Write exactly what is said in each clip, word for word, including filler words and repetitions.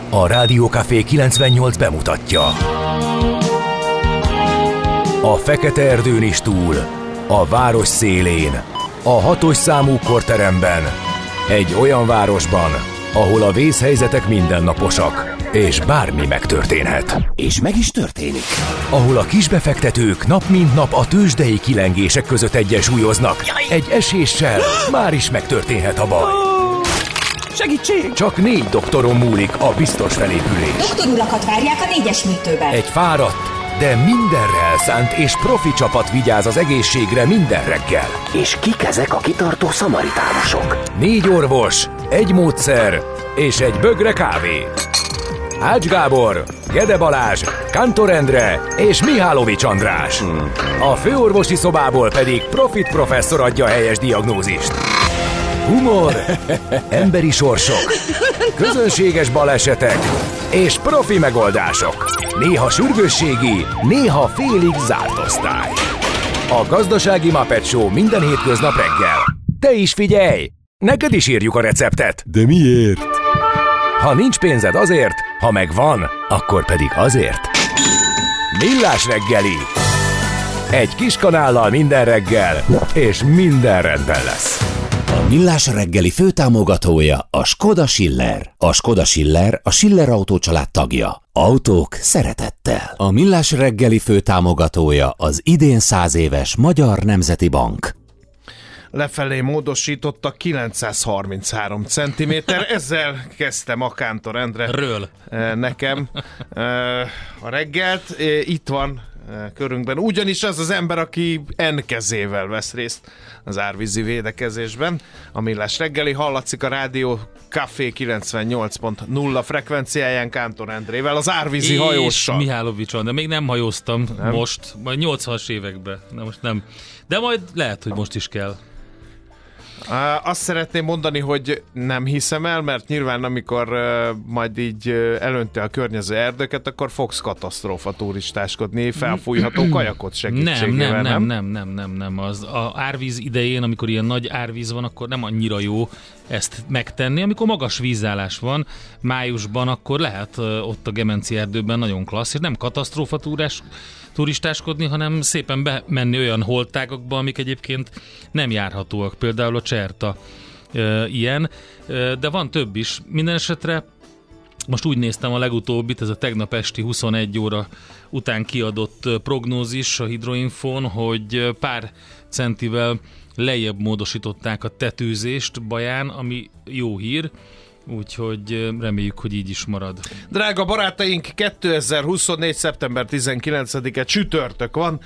A Rádiókafé kilencvennyolc bemutatja. A fekete erdőn is túl, a város szélén, a hatos számú korteremben, egy olyan városban, ahol a vészhelyzetek mindennaposak, és bármi megtörténhet. És meg is történik. Ahol a kisbefektetők nap mint nap a tőzsdei kilengések között egyensúlyoznak. Egy eséssel már is megtörténhet a baj. Segítség! Csak négy doktoron múlik a biztos felépülés. Doktorulakat várják a négyes műtőben. Egy fáradt, de mindenre elszánt és profi csapat vigyáz az egészségre minden reggel. És kik ezek a kitartó szamaritánusok? Négy orvos, egy módszer és egy bögre kávé. Ács Gábor, Gede Balázs, Kántor Endre és Mihálovics András. A főorvosi szobából pedig Profit professzor adja a helyes diagnózist. Humor, emberi sorsok, közönséges balesetek és profi megoldások. Néha sürgősségi, néha félig zárt osztály. A Gazdasági Muppet Show minden hétköznap reggel. Te is figyelj! Neked is írjuk a receptet. De miért? Ha nincs pénzed azért, ha megvan, akkor pedig azért. Millás reggeli. Egy kis kanállal minden reggel, és minden rendben lesz. A Millás reggeli főtámogatója a Skoda Schiller. A Skoda Schiller a Schiller Autó család tagja. Autók szeretettel. A Millás reggeli főtámogatója az idén száz éves Magyar Nemzeti Bank. Lefelé módosította kilencszázharminchárom centiméter. Ezzel kezdtem a Kántor Endre Ről. nekem a reggelt. Itt van körünkben ugyanis az az ember, aki N kezével vesz részt az árvízi védekezésben. A Millás reggeli hallatszik a Rádió Café kilencvennyolc pont nulla frekvenciáján Kántor Endrével, az árvízi és hajóssal. Mihálovics, de még nem hajóztam nem? most, majd nyolcvanas években, de most nem. De majd lehet, hogy most is kell. Uh, azt szeretném mondani, hogy nem hiszem el, mert nyilván amikor uh, majd így uh, elönti a környező erdőket, akkor fogsz katasztrófa turistáskodni, felfújható kajakot segítségével, nem? Nem, nem, nem, nem, nem, nem. Az a árvíz idején, amikor ilyen nagy árvíz van, akkor nem annyira jó ezt megtenni. Amikor magas vízállás van, májusban, akkor lehet uh, ott a Gemenci erdőben nagyon klassz, és nem katasztrófa túrás, turistáskodni, hanem szépen bemenni olyan holtágakba, amik egyébként nem járhatóak. Például a Cserta e, ilyen, e, de van több is. Minden esetre most úgy néztem a legutóbbit, ez a tegnap esti huszonegy óra után kiadott prognózis a Hidroinfon, hogy pár centivel lejjebb módosították a tetőzést Baján, ami jó hír, úgyhogy reméljük, hogy így is marad. Drága barátaink, kétezer-huszonnégy. szeptember tizenkilencedike csütörtök van,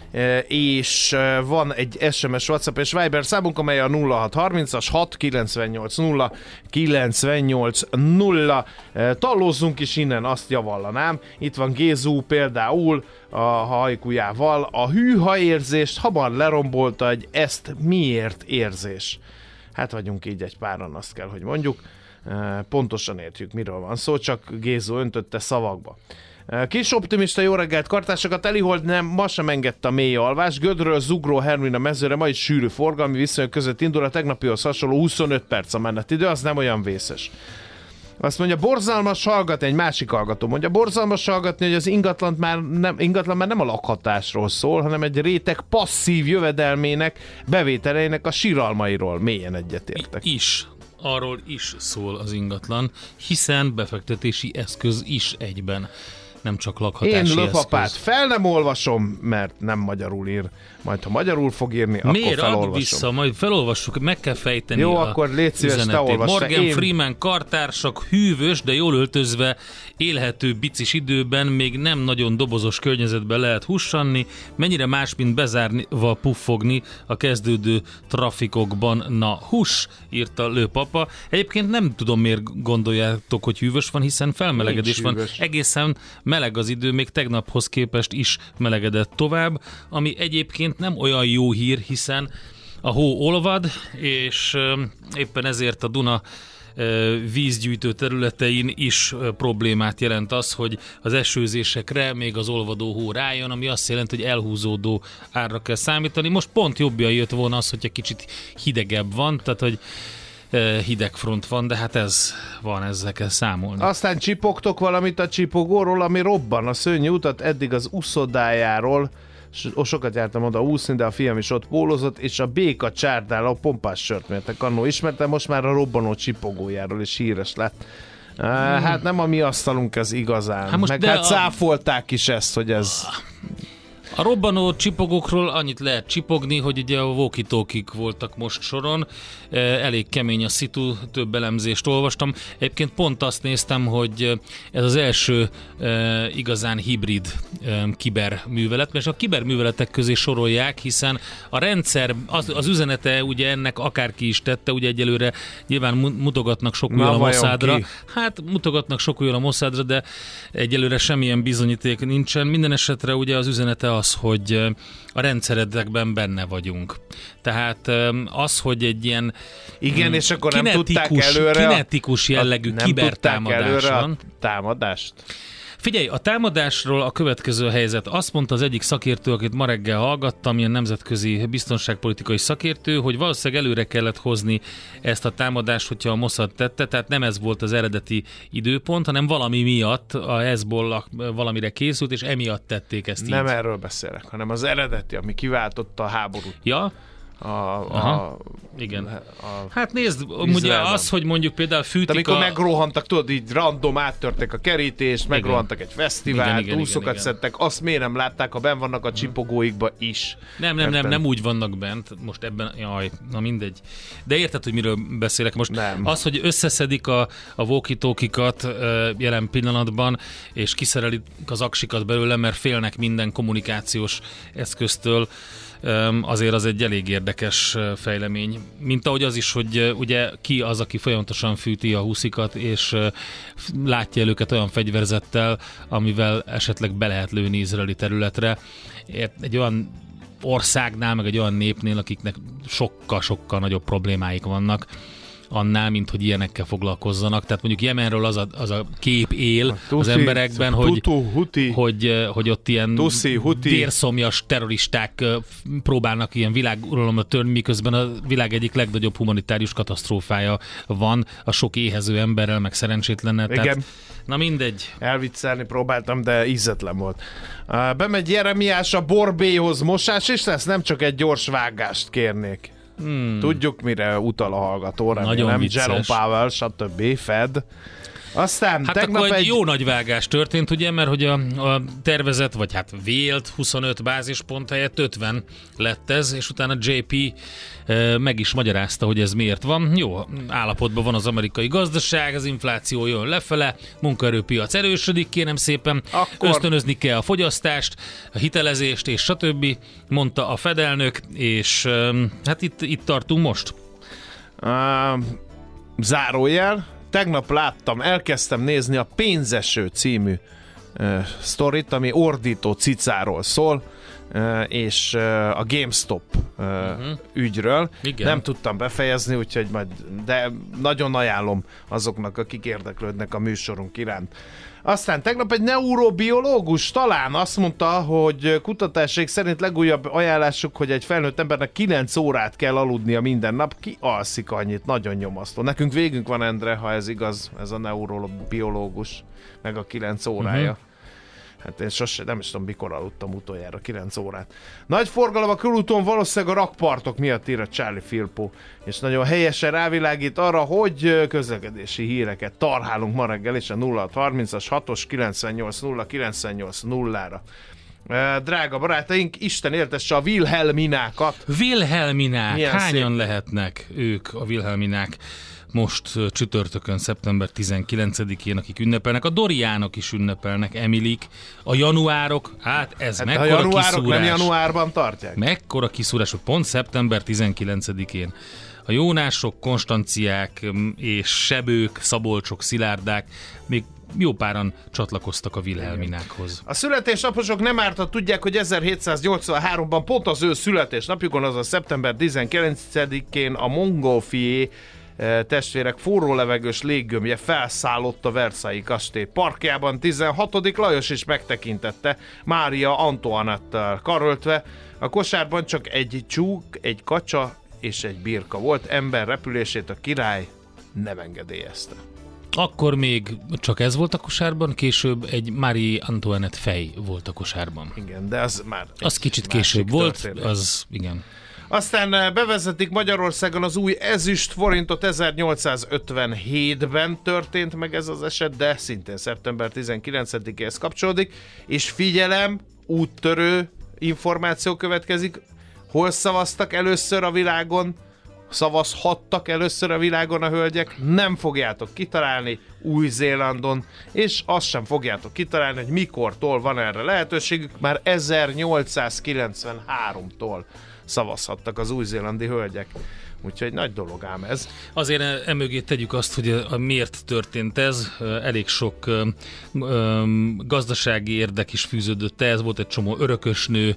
és van egy es em es, WhatsApp és Viber számunk, amely a nulla hat harmincas hat kilencvennyolc nulla kilencvennyolc nulla. Tallózzunk is innen, azt javallanám. Itt van Gézú például a hajkujával. A hűha érzést hamar lerombolta egy ezt miért érzés. Hát vagyunk így egy páran, azt kell, hogy mondjuk. Pontosan értjük, miről van szó, csak Gézó öntötte szavakba. Kis optimista jó reggelt, kartások, a Telihold nem, ma sem engedte a mély alvás. Gödről Zugró Hermina mezőre ma is sűrű forgalmi viszonyok között indul, a tegnapihoz hasonló huszonöt perc a menetidő, az nem olyan vészes. Azt mondja, borzalmas hallgatni, egy másik hallgató mondja, borzalmas hallgatni, hogy az ingatlan már nem, ingatlan már nem a lakhatásról szól, hanem egy réteg passzív jövedelmének, bevételeinek a siralmairól. Mélyen egyetértek. Is. Arról is szól az ingatlan, hiszen befektetési eszköz is egyben, nem csak lakhatási eszköz. Én löpapát fel nem olvasom, mert nem magyarul ír. Majd ha magyarul fog írni, Miért? akkor felolvasom. Miért? Vissza, majd felolvassuk, meg kell fejteni. Jó, a akkor légy szíves, te olvass. Morgan én... Freeman kartársak hűvös, de jól öltözve, élhető bicis időben még nem nagyon dobozos környezetben lehet hussanni, mennyire más, mint bezárva puffogni a kezdődő trafikokban. Na, hús, írta Lőpapa. Egyébként nem tudom, miért gondoljátok, hogy hűvös van, hiszen felmelegedés van. Egészen meleg az idő, még tegnaphoz képest is melegedett tovább, ami egyébként nem olyan jó hír, hiszen a hó olvad, és éppen ezért a Duna vízgyűjtő területein is problémát jelent az, hogy az esőzésekre még az olvadó hó rájön, ami azt jelenti, hogy elhúzódó árra kell számítani. Most pont jobbja jött volna az, hogyha kicsit hidegebb van, tehát hogy hidegfront van, de hát ez van, ezzel kell számolni. Aztán csipogtok valamit a csipogóról, ami robban a szörnyű utat, eddig az uszodájáról, sokat jártam oda úszni, de a fiam is ott pólózott, és a béka csárdál a pompás sört mértek annó ismertem, most már a robbanó csipogójáról is híres lett. Hmm. Hát nem a mi asztalunk ez igazán. Hát most meg hát a... cáfolták is ezt, hogy ez... A robbanó csipogókról annyit lehet csipogni, hogy ugye a walkie-talkie-k voltak most soron, elég kemény a szitu, több elemzést olvastam. Egyébként pont azt néztem, hogy ez az első e, igazán hibrid e, kiberművelet, mert a kiberműveletek közé sorolják, hiszen a rendszer, az, az üzenete ugye ennek akárki is tette, ugye egyelőre nyilván mutogatnak sok olyan a Mossadra. Hát mutogatnak sok olyan a Mossadra, de egyelőre semmilyen bizonyíték nincsen. Minden esetre ugye az üzenete az, hogy a rendszeredekben benne vagyunk. Tehát az, hogy egy ilyen igen, és akkor nem tudták előre kinetikus jellegű a, kibertámadás van. Támadást? Figyelj, a támadásról a következő helyzet. Azt mondta az egyik szakértő, akit ma reggel hallgattam, ilyen nemzetközi biztonságpolitikai szakértő, hogy valószínűleg előre kellett hozni ezt a támadást, hogyha a Mossad tette, tehát nem ez volt az eredeti időpont, hanem valami miatt a Hezbollah valamire készült, és emiatt tették ezt nem így. Nem erről beszélek, hanem az eredeti, ami kiváltotta a háborút. Ja? A, a, igen. A, hát nézd, ugye az, hogy mondjuk például fűtik de amikor a... megrohantak, tudod, így random áttörték a kerítést, megrohantak egy fesztivált, úszokat szedtek, azt miért nem látták, ha benn vannak a csipogóikba is? Nem, nem, nem, nem úgy vannak bent, most ebben, jaj, na mindegy. De érted, hogy miről beszélek most? Nem. Az, hogy összeszedik a, a walkie-talkie-kat jelen pillanatban, és kiszerelik az aksikat belőle, mert félnek minden kommunikációs eszköztől, azért az egy elég érdekes fejlemény. Mint ahogy az is, hogy ugye ki az, aki folyamatosan fűti a huszikat, és látja el őket olyan fegyverzettel, amivel esetleg be lehet lőni izraeli területre. Egy olyan országnál, meg egy olyan népnél, akiknek sokkal-sokkal nagyobb problémáik vannak annál, mint hogy ilyenekkel foglalkozzanak. Tehát mondjuk Jemenről az a, az a kép él Tussi, az emberekben, hogy, huti, hogy, hogy ott ilyen Tussi, vérszomjas terroristák próbálnak ilyen világuralomra törni, miközben a világ egyik legnagyobb humanitárius katasztrófája van a sok éhező emberrel, meg szerencsétlennel. Igen. Tehát, na mindegy. Elviccelni próbáltam, de ízetlen volt. Bemegy Jeremiás a borbéhoz, mosás is lesz, nem csak egy gyors vágást kérnék. Hmm. Tudjuk, mire utal a hallgató, remélem. Nem Jerome Powell, stb. Fed. Aztán hát tegnap akkor egy, egy jó nagy vágás történt, ugye, mert hogy a, a tervezett, vagy hát vélt huszonöt bázispont helyett ötven lett ez, és utána jé pé e, meg is magyarázta, hogy ez miért van. Jó állapotban van az amerikai gazdaság, az infláció jön lefele, munkaerőpiac erősödik, kérem szépen, akkor... ösztönözni kell a fogyasztást, a hitelezést, és stb. Mondta a Fed elnök, és e, hát itt, itt tartunk most. Uh, zárójel. Tegnap láttam, elkezdtem nézni a Pénzeső című uh, sztorit, ami ordító cicáról szól, uh, és uh, a GameStop uh, uh-huh. ügyről. Igen. Nem tudtam befejezni, úgyhogy majd, de nagyon ajánlom azoknak, akik érdeklődnek a műsorunk iránt. Aztán tegnap egy neurobiológus talán azt mondta, hogy kutatásaik szerint legújabb ajánlásuk, hogy egy felnőtt embernek kilenc órát kell aludnia minden nap. Ki alszik annyit? Nagyon nyomasztó. Nekünk végünk van, Endre, ha ez igaz, ez a neurobiológus, meg a kilenc órája. Uh-huh. Hát én sose, nem is tudom, mikor aludtam utoljára kilenc órát. Nagy forgalom a külúton, valószínűleg a rakpartok miatt, ír a Charlie Filippo, és nagyon helyesen rávilágít arra, hogy közlekedési híreket tarhálunk ma reggel, és a nulla hat harmincas hatos kilencvennyolc nulla kilencvennyolc nullára. Drága barátaink, Isten éltesse a Wilhelminákat. Wilhelminák, milyen hányan szép... lehetnek ők a Wilhelminák? Most csütörtökön, szeptember tizenkilencedikén, akik ünnepelnek, a Doriánok is ünnepelnek, Emilik, a januárok, hát ez hát mekkora a januárok kiszúrás. Nem januárban tartják? Mekkora kiszúrás, hogy pont szeptember tizenkilencedikén. A Jónások, Konstanciák és Sebők, Szabolcsok, Szilárdák, még jó páran csatlakoztak a Wilhelminákhoz. A születésnaposok nem ártat tudják, hogy ezerhétszáznyolcvanháromban pont az ő születésnapjukon, azaz szeptember tizenkilencedikén a Montgolfier testvérek forró levegős léggömbje felszállott a Versailles kastély parkjában. tizenhatodik Lajos is megtekintette Mária Antoinette-tel karöltve. A kosárban csak egy csúk, egy kacsa és egy birka volt. Ember repülését a király nem engedélyezte. Akkor még csak ez volt a kosárban, később egy Marie Antoinette fej volt a kosárban. Igen, de az már... Az kicsit később volt, történet. Az igen. Aztán bevezetik Magyarországon az új ezüst forintot, ezernyolcszázötvenhétben történt meg ez az eset, de szintén szeptember tizenkilencedikéhez kapcsolódik, és figyelem, úttörő információ következik, hol szavaztak először a világon, szavazhattak először a világon a hölgyek, nem fogjátok kitalálni, Új-Zélandon, és azt sem fogjátok kitalálni, hogy mikortól van erre lehetőségük, már ezernyolcszázkilencvenháromtól szavazhattak az új-zélandi hölgyek. Úgyhogy nagy dolog ám ez. Azért emögé tegyük azt, hogy a, a miért történt ez. Elég sok ö, ö, gazdasági érdek is fűződött ez, volt egy csomó örökösnő,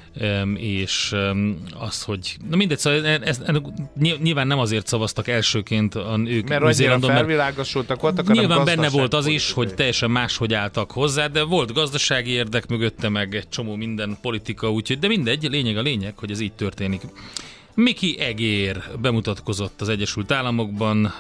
és az, hogy na mindegy, szóval ez, ez, nyilván nem azért szavaztak elsőként a nők mert annyira felvilágosultak voltak, nyilván benne volt az is, hogy teljesen máshogy álltak hozzá, de volt gazdasági érdek mögötte, meg egy csomó minden politika, úgyhogy, de mindegy, lényeg a lényeg, hogy ez így történik. Mickey Egér bemutatkozott az Egyesült Államokban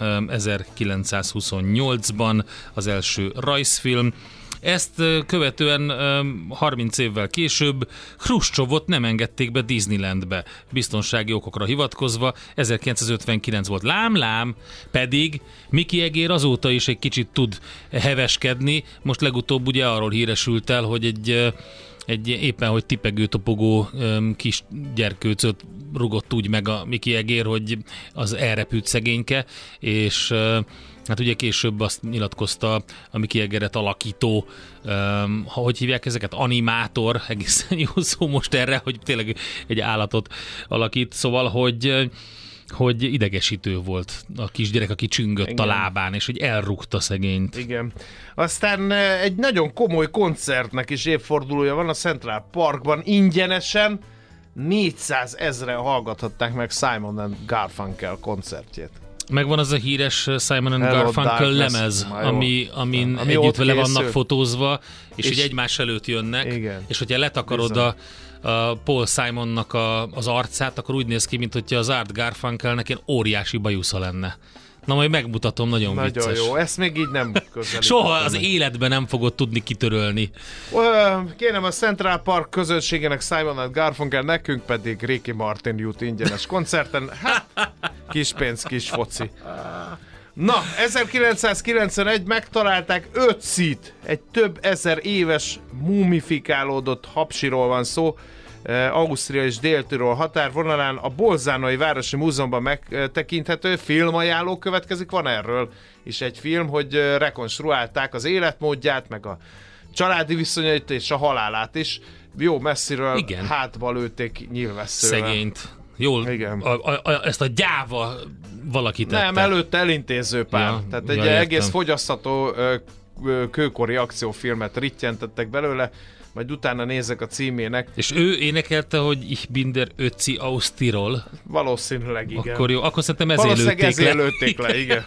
ezerkilencszázhuszonnyolcban, az első rajzfilm. Ezt követően harminc évvel később Hruscsovot nem engedték be Disneylandbe, biztonsági okokra hivatkozva, ezerkilencszázötvenkilenc volt. Lám-lám, pedig Mickey Egér azóta is egy kicsit tud heveskedni, most legutóbb ugye arról híresült el, hogy egy egy éppen, hogy tipegő, topogó kis gyerkőcöt rugott úgy meg a Mickey Egér, hogy az elrepült szegényke, és hát ugye később azt nyilatkozta a Mickey Egeret alakító, um, hogy hívják ezeket? Animátor, egészen jó szó most erre, hogy tényleg egy állatot alakít, szóval, hogy hogy idegesítő volt a kisgyerek, aki csüngött igen. a lábán, és hogy elrúgta szegényt. Igen. Aztán egy nagyon komoly koncertnek is évfordulója van a Central Parkban, ingyenesen négyszázezren hallgathatták meg Simon and Garfunkel koncertjét. Megvan az a híres Simon and Hello, Garfunkel lemez, ami, amin ami együtt vele vannak fotózva, és, és így egymás előtt jönnek, igen. és hogyha letakarod a, a Paul Simonnak a, az arcát, akkor úgy néz ki, mint hogyha az Art Garfunkelnek ilyen óriási bajusza lenne. Na majd megmutatom, nagyon, nagyon vicces. Nagyon jó, ezt még így nem közelít. Soha az meg. Életben nem fogod tudni kitörölni. Kérem a Central Park közönségének Simon and Garfunkel, nekünk pedig Ricky Martin jut ingyenes koncerten. Hát, kis pénz, kis foci. Na, ezerkilencszázkilencvenegy megtalálták Ötzit, egy több ezer éves mumifikálódott hapsiról van szó, Ausztria és Dél-Tirol határvonalán, a Bolzánói Városi Múzeumban megtekinthető. Filmajánló következik, van erről is egy film, hogy rekonstruálták az életmódját, meg a családi viszonyait és a halálát is. Jó messziről igen. hátba lőtték nyilvesszővel. Szegényt. Jól, Igen. A, a, a, ezt a gyáva valaki tette. Nem, előtte elintézőpár. Ja, Tehát egy ja, egész fogyasztható kőkori akciófilmet rittyentettek belőle, majd utána nézek a címének. És ő énekelte, hogy Ich bin der Ötzi aus Tirol. Valószínűleg igen. Akkor jó, akkor szerintem ezért lőtték le. ezért lőtték le, igen.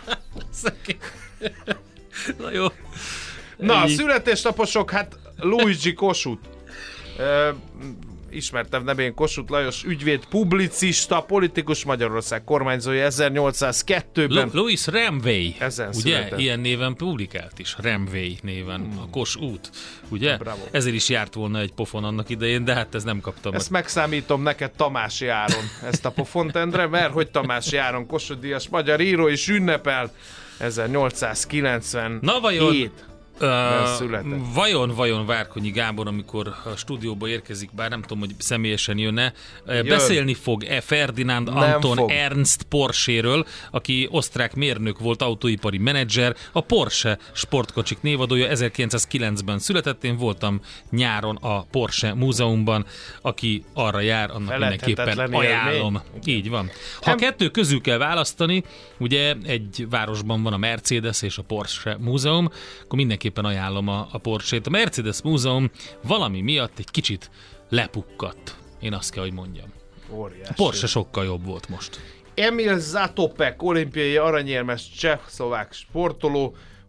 Na jó. Na, a születésnaposok, hát Luigi Kossuth. Ismertem nevén Kossuth Lajos, ügyvéd, publicista, politikus, Magyarország kormányzója ezernyolcszázkettőben. Louis Ramway, ezen ugye? Született. Ilyen néven publikált is, Ramway néven, hmm. a Kossuth, ugye? Bravo. Ezért is járt volna egy pofon annak idején, de hát ez nem kaptam. Ezt meg. megszámítom neked Tamási Áron, ezt a pofont, Endre, mert hogy Tamási Áron Kossuth díjas magyar író is ünnepel ezernyolcszázkilencvenhét. Na vajon... Uh, vajon, vajon Várkonyi Gábor, amikor a stúdióba érkezik, bár nem tudom, hogy személyesen jön-e, Jön. beszélni fog-e Ferdinand nem Anton fog. Ernst Porsche-ről, aki osztrák mérnök volt, autóipari menedzser, a Porsche sportkocsik névadója, ezerkilencszázkilencben született, én voltam nyáron a Porsche múzeumban, aki arra jár, annak mindenképpen ajánlom. Így van. Ha nem. kettő közül kell választani, ugye egy városban van a Mercedes és a Porsche múzeum, akkor mindenki éppen ajánlom a, a Porsche-t. A Mercedes Múzeum valami miatt egy kicsit lepukkadt. Én azt kell, hogy mondjam. Óriási. A Porsche sokkal jobb volt most. Emil Zatopek, olimpiai aranyérmes csehszlovák sportoló,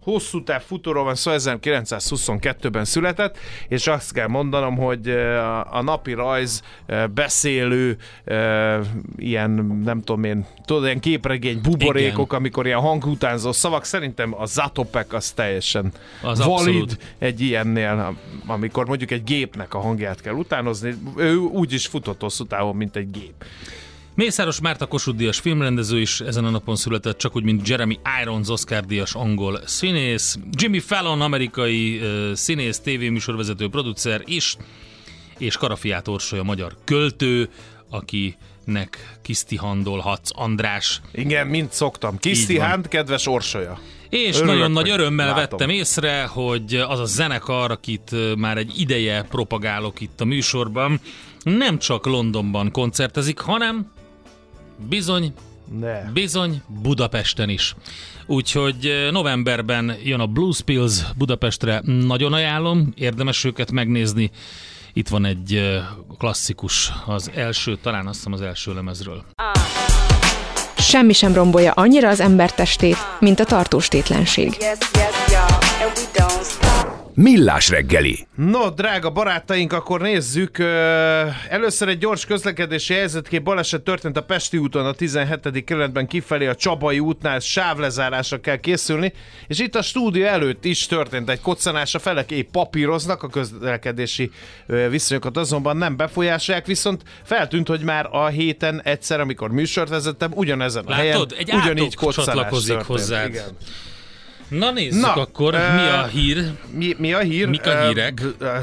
hosszú táv futóról van szó, ezerkilencszázhuszonkettőben született, és azt kell mondanom, hogy a, a napi rajz beszélő ilyen, nem tudom én, tudod, ilyen képregény buborékok, igen, amikor ilyen hangutánzó szavak, szerintem a Zatopek az teljesen az valid abszolút egy ilyennél, amikor mondjuk egy gépnek a hangját kell utánozni, ő úgy is futott hosszú távon, mint egy gép. Mészáros Márta Kossuth-díjas filmrendező is ezen a napon született, csak úgy, mint Jeremy Irons Oscar-díjas angol színész, Jimmy Fallon amerikai uh, színész, tévéműsorvezető, producer is, és Karafiát Orsolya magyar költő, akinek kisztihandolhatsz, András. Igen, mint szoktam. Kisztihand, kedves Orsolya. És örülök, nagyon nagy örömmel látom. Vettem észre, hogy az a zenekar, akit már egy ideje propagálok itt a műsorban, nem csak Londonban koncertezik, hanem bizony, ne. bizony Budapesten is. Úgyhogy novemberben jön a Blues Pills Budapestre, nagyon ajánlom, érdemes őket megnézni. Itt van egy klasszikus, az első, talán azt hiszem az első lemezről. Semmi sem rombolja annyira az ember testét, mint a tartós tétlenség. Millás reggeli. No, drága barátaink, akkor nézzük. Először egy gyors közlekedési helyzetkép. Baleset történt a Pesti úton, a tizenhetedik kerületben kifelé a Csabai útnál, sávlezárásra kell készülni, és itt a stúdió előtt is történt egy koccanás, a felek épp papíroznak, a közlekedési viszonyokat azonban nem befolyásolják, viszont feltűnt, hogy már a héten egyszer, amikor műsort vezettem, ugyanezen a Látod, helyen egy ugyanígy koccanás csatlakozik hozzád. Igen. Na nézzük Na, akkor, uh, mi a hír? Mi, mi a hír? Mik a hírek?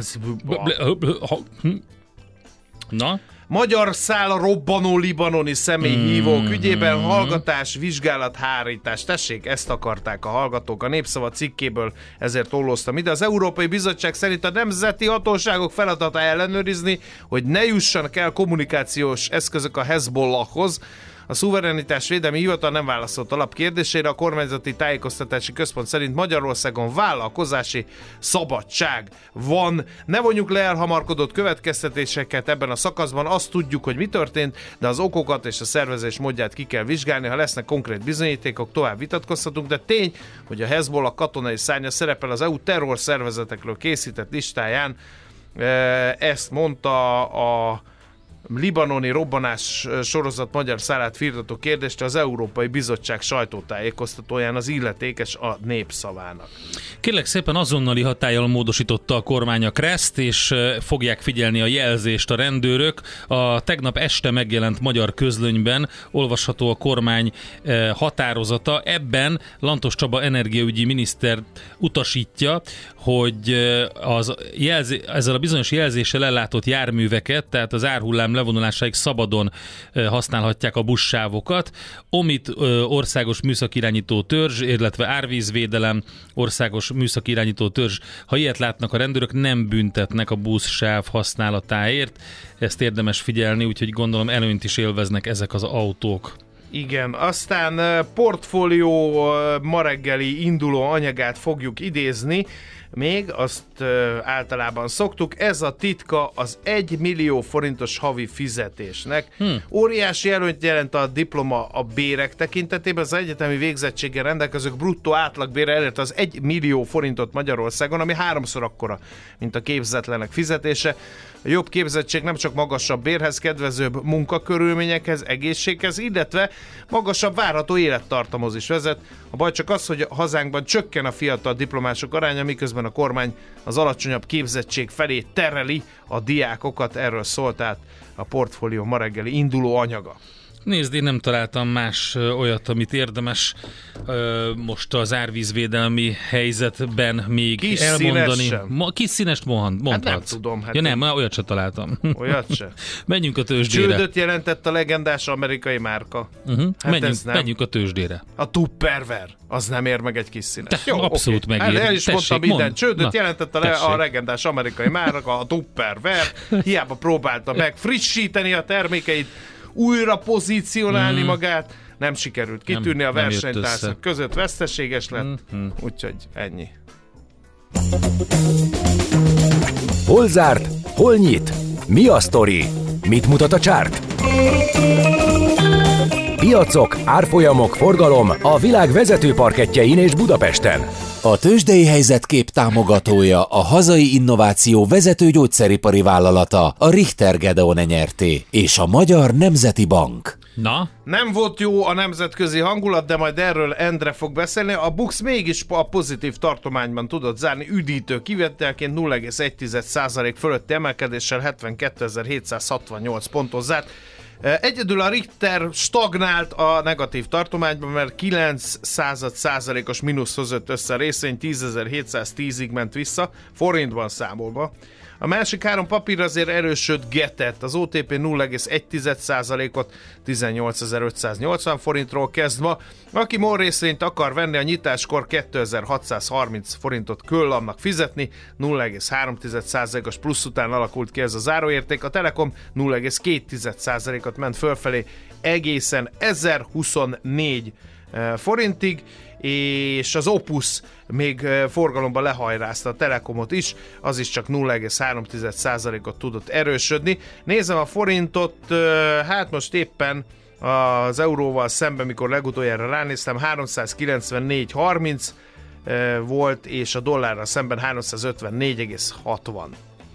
Na? Magyar szál robbanó libanoni személyhívók mm, ügyében mm, hallgatás, vizsgálat, hárítás. Tessék, ezt akarták a hallgatók. A Népszava cikkéből ezért olloztam ide. Az Európai Bizottság szerint a nemzeti hatóságok feladata ellenőrizni, hogy ne jussanak el kommunikációs eszközök a Hezbollahhoz. A szuverenitás védelmi hivatal nem válaszolt alapkérdésére, a kormányzati tájékoztatási központ szerint Magyarországon vállalkozási szabadság van. Ne vonjuk le elhamarkodott következtetéseket ebben a szakaszban, azt tudjuk, hogy mi történt, de az okokat és a szervezés módját ki kell vizsgálni, ha lesznek konkrét bizonyítékok, tovább vitatkozhatunk, de tény, hogy a Hezbollah katonai szárnya szerepel az é u terrorszervezetekről készített listáján. Ezt mondta a libanoni robbanás sorozat magyar szálát firtató kérdést az Európai Bizottság sajtótájékoztatóján az illetékes a Népszavának. Kérlek szépen, azonnali hatállyal módosította a kormány a kreszt, és fogják figyelni a jelzést a rendőrök. A tegnap este megjelent magyar közlönyben olvasható a kormány határozata. Ebben Lantos Csaba energiaügyi miniszter utasítja, hogy az jelzé, ezzel a bizonyos jelzéssel ellátott járműveket, tehát az árhullám levonulásáig szabadon használhatják a buszsávokat. Omit országos műszakirányító törzs, illetve árvízvédelem országos műszakirányító törzs. Ha ilyet látnak a rendőrök, nem büntetnek a buszsáv használatáért. Ezt érdemes figyelni, úgyhogy gondolom előnyt is élveznek ezek az autók. Igen, aztán Portfólió ma reggeli induló anyagát fogjuk idézni, még azt ö, általában szoktuk, ez a titka az egy millió forintos havi fizetésnek. Hmm. Óriási előnyt jelent a diploma a bérek tekintetében, az egyetemi végzettséggel rendelkezők bruttó átlagbére elérte az egy millió forintot Magyarországon, ami háromszor akkora, mint a képzetlenek fizetése. A jobb képzettség nem csak magasabb bérhez, kedvezőbb munkakörülményekhez, egészséghez, illetve magasabb várható élettartamhoz is vezet. A baj csak az, hogy a hazánkban csökken a fiatal diplomások aránya, miközben a kormány az alacsonyabb képzettség felé tereli a diákokat. Erről szólt át a Portfólió ma reggeli induló anyaga. Nézd, én nem találtam más olyat, amit érdemes ö, most az árvízvédelmi helyzetben még kis elmondani. Ma, kis színest mondhatsz. Hát nem tudom. Hát ja nem, olyat sem találtam. Olyat se. Menjünk a tőzsdére. Csődöt jelentett a legendás amerikai márka. Uh-huh. Hát menjünk, menjünk a tőzsdére. A Tupperware, az nem ér meg egy kis színes. Jó, abszolút okay. megér. El, el is tessék, mondtam minden. Mond. Csődöt Na, jelentett a, le, a legendás amerikai márka, a Tupperware. Hiába próbálta meg frissíteni a termékeit, újra pozícionálni mm. magát, nem sikerült kitűnni, nem, a versenytársak között, veszteséges lett, mm-hmm. úgyhogy ennyi. Hol zárt? Hol nyit? Mi a sztori? Mit mutat a csárt? Piacok, árfolyamok, forgalom a világ vezető parkettjein és Budapesten. A tőzsdei helyzetkép támogatója a hazai innováció vezető gyógyszeripari vállalata, a Richter Gedeon nyerté, és a Magyar Nemzeti Bank. Na? Nem volt jó a nemzetközi hangulat, de majd erről Endre fog beszélni. A BUX mégis a pozitív tartományban tudott zárni, üdítő kivételként nulla egész egy százalék fölötti emelkedéssel hetvenkétezer-hétszázhatvannyolc ponton zárt. Egyedül a Richter stagnált a negatív tartományban, mert kilenc század százalékos mínusz hozott össze a részvény, tízezer-hétszáztízig ment vissza, forintban számolva. A másik három papír azért erősöd getett, az o té pé nulla egész egy százalékot tizennyolcezer-ötszáznyolcvan forintról kezd ma. Aki MOL részvényt akar venni, a nyitáskor kétezer-hatszázharminc forintot kell annak fizetni, nulla egész három százalékos plusz után alakult ki ez a záróérték, a Telekom nulla egész két százalékot ment fölfelé egészen ezerhuszonnégy forintig, és az Opus még forgalomban lehajrázta a Telekomot is, az is csak nulla egész három százalékot tudott erősödni. Nézem a forintot, hát most éppen az euróval szemben, mikor legutoljára ránéztem, háromszázkilencvennégy harminc volt, és a dollárral szemben háromszázötvennégy egész hatvan.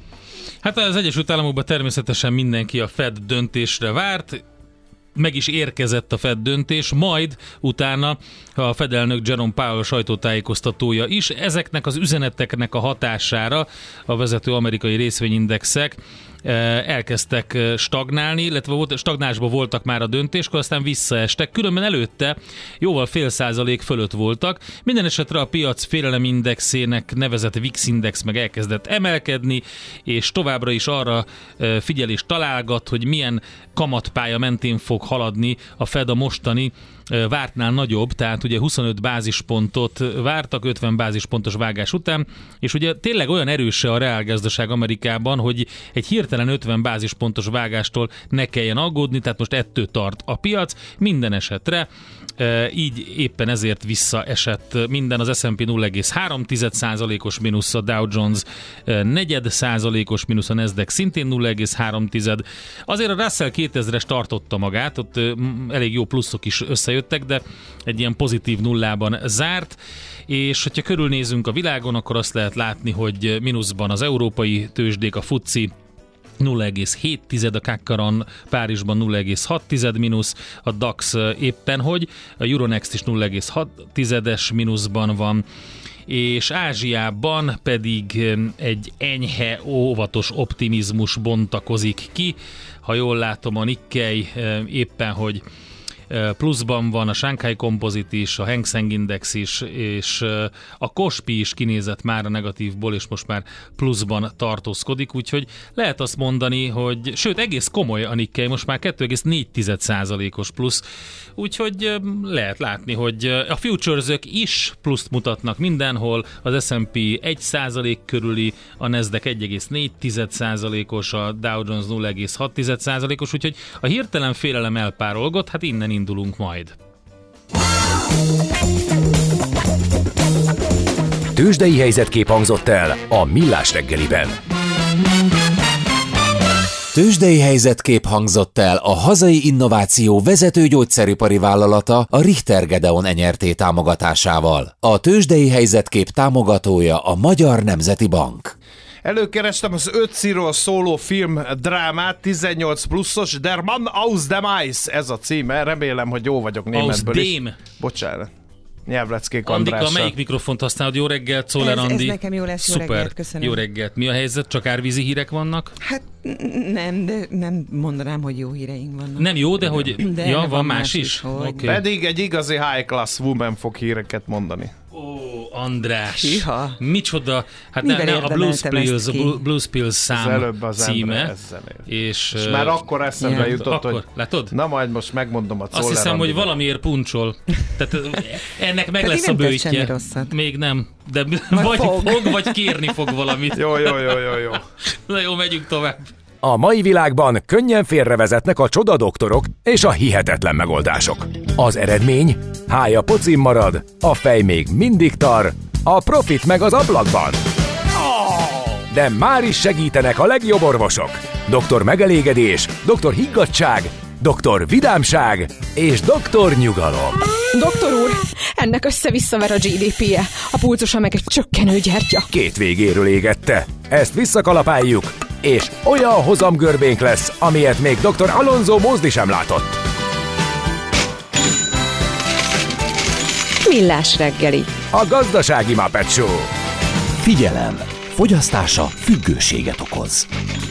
Hát az Egyesült Államokban természetesen mindenki a Fed döntésre várt, meg is érkezett a Fed döntés, majd utána a Fed elnök Jerome Powell sajtótájékoztatója is. Ezeknek az üzeneteknek a hatására a vezető amerikai részvényindexek elkezdtek stagnálni, illetve volt, stagnásban voltak már a döntéskor, aztán visszaestek, különben előtte jóval fél százalék fölött voltak. Minden esetre a piac félelemindexének nevezett vé i iksz index meg elkezdett emelkedni, és továbbra is arra figyel és találgat, hogy milyen kamatpálya mentén fog haladni a Fed a mostani vártnál nagyobb, tehát ugye huszonöt bázispontot vártak ötven bázispontos vágás után, és ugye tényleg olyan erős a reálgazdaság Amerikában, hogy egy hirtelen ötven bázispontos vágástól ne kelljen aggódni, tehát most ettől tart a piac, minden esetre így éppen ezért visszaesett minden, az es and pé nulla egész három százalékos mínusz, a Dow Jones negyed százalékos mínusz, a Nasdaq szintén nulla egész három. Azért a Russell kétezres tartotta magát, ott elég jó pluszok is összejöttek, de egy ilyen pozitív nullában zárt, és hogyha körülnézünk a világon, akkor azt lehet látni, hogy mínuszban az európai tőzsdék, a FTSE nulla egész hét, a cé á cé Ron Párizsban nulla egész hat mínusz, a DAX éppen hogy, a Euronext is nulla egész hat mínuszban van, és Ázsiában pedig egy enyhe, óvatos optimizmus bontakozik ki. Ha jól látom, a Nikkei éppen hogy pluszban van, a Shanghai Composite is, a Hang Seng Index is, és a Kospi is kinézett már a negatívból, és most már pluszban tartózkodik, úgyhogy lehet azt mondani, hogy sőt, egész komoly a Nikkei, most már kettő egész négy százalékos plusz, úgyhogy lehet látni, hogy a futuresök is pluszt mutatnak mindenhol, az es and pé egy százalék körüli, a Nasdaq egy egész négy százalékos, a Dow Jones nulla egész hat százalékos, úgyhogy a hirtelen félelem elpárolgott, hát innen indulunk majd. Tőzsdei helyzetkép hangzott el a Millás reggeliben. Tőzsdei helyzetkép hangzott el a hazai innováció vezető gyógyszeripari vállalata, a Richter Gedeon nyerté támogatásával. A tőzsdei helyzetkép támogatója a Magyar Nemzeti Bank. Előkerestem az Ötziről szóló film drámát, tizennyolc pluszos, Der Mann aus dem Eis, ez a címe, remélem, hogy jó vagyok németből is. Bocsánat. Nyelvleckék Andrással. Andika, melyik mikrofont használod? Jó reggelt, Czoller Andi. Ez nekem jó lesz, jó Szuper. reggelt, köszönöm. Jó reggelt. Mi a helyzet? Csak árvízi hírek vannak? Hát nem, de nem mondanám, hogy jó híreink vannak. Nem jó, de hogy... De ja, van, van más, más is? is, hogy. Okay. Pedig egy igazi high class woman fog híreket mondani. Ó, András. Hiha. Micsoda. Hát ne, ne, a Blues Pills, a Blues Pills szám címe. És, és már akkor eszembe yeah. jutott, akkor, hogy látod? Na majd most megmondom a Czoller Azt hiszem, Andinak. hogy valamiért puncsol. Tehát ennek meg Pedig lesz a nem tett semmi bőtje. rosszat. Még nem. De Majd vagy fog. fog, vagy kérni fog valamit. Jó, jó, jó, jó, jó. Na jó, megyünk tovább. A mai világban könnyen félrevezetnek a csodadoktorok és a hihetetlen megoldások. Az eredmény? Hája pocim marad, a fej még mindig tar, a profit meg az ablakban. De már is segítenek a legjobb orvosok. doktor Megelégedés, doktor Higgadtság doktor Vidámság és doktor Nyugalom. Doktor úr, ennek össze-visszaver a gé dé pé-je, a pulzusa meg egy csökkenő gyertya. Két végéről égette. Ezt visszakalapáljuk, és olyan hozamgörbénk lesz, amilyet még doktor Alonso Mózdi sem látott. Millás reggeli. A gazdasági Muppet Show. Figyelem! Fogyasztása függőséget okoz.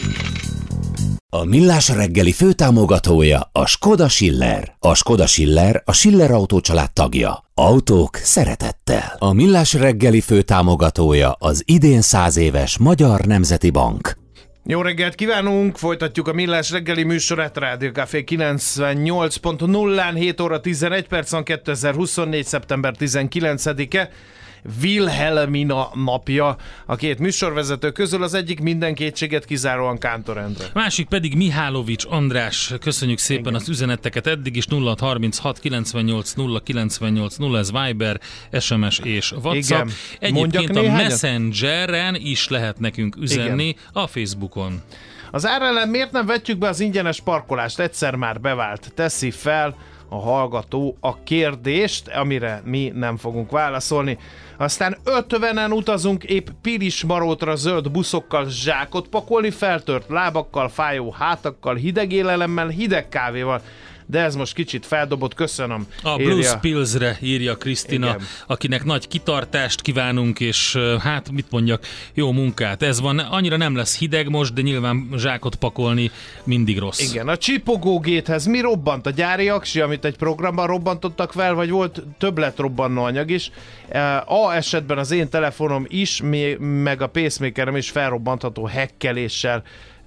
A Millás reggeli főtámogatója a Skoda Schiller. A Skoda Schiller a Schiller Autó család tagja. Autók szeretettel. A Millás reggeli főtámogatója az idén száz éves Magyar Nemzeti Bank. Jó reggelt kívánunk! Folytatjuk a Millás reggeli műsorát, Rádió Café kilencvennyolc pont nullán, hét óra tizenegy percen, kétezer-huszonnégy. szeptember tizenkilencedike. Wilhelmina napja a két műsorvezető közül, az egyik minden kétséget kizáróan Kántor Endre. Másik pedig Mihálovics András. Köszönjük szépen Igen. az üzeneteket eddig is. Nulla hat harminchat kilencvennyolc nulla kilencvennyolc nulla, ez Viber, es em es és WhatsApp. Igen. Egyébként a Messengeren is lehet nekünk üzenni. Igen. A Facebookon. Az ár ellen miért nem vetjük be az ingyenes parkolást? Egyszer már bevált. Teszi fel a hallgató a kérdést, amire mi nem fogunk válaszolni. Aztán ötvenen utazunk épp Pilismarótra zöld buszokkal zsákot pakolni, feltört lábakkal, fájó hátakkal, hideg élelemmel, hideg kávéval. De ez most kicsit feldobott, köszönöm. A Blues Pillsre írja Krisztina, akinek nagy kitartást kívánunk, és hát mit mondjak, jó munkát. Ez van, annyira nem lesz hideg most, de nyilván zsákot pakolni mindig rossz. Igen, a csipogógéthez mi robbant? A gyári aksi, amit egy programban robbantottak fel, vagy volt többlet robbanó anyag is? A esetben az én telefonom is, meg a pacemakerem is felrobbantható hekkeléssel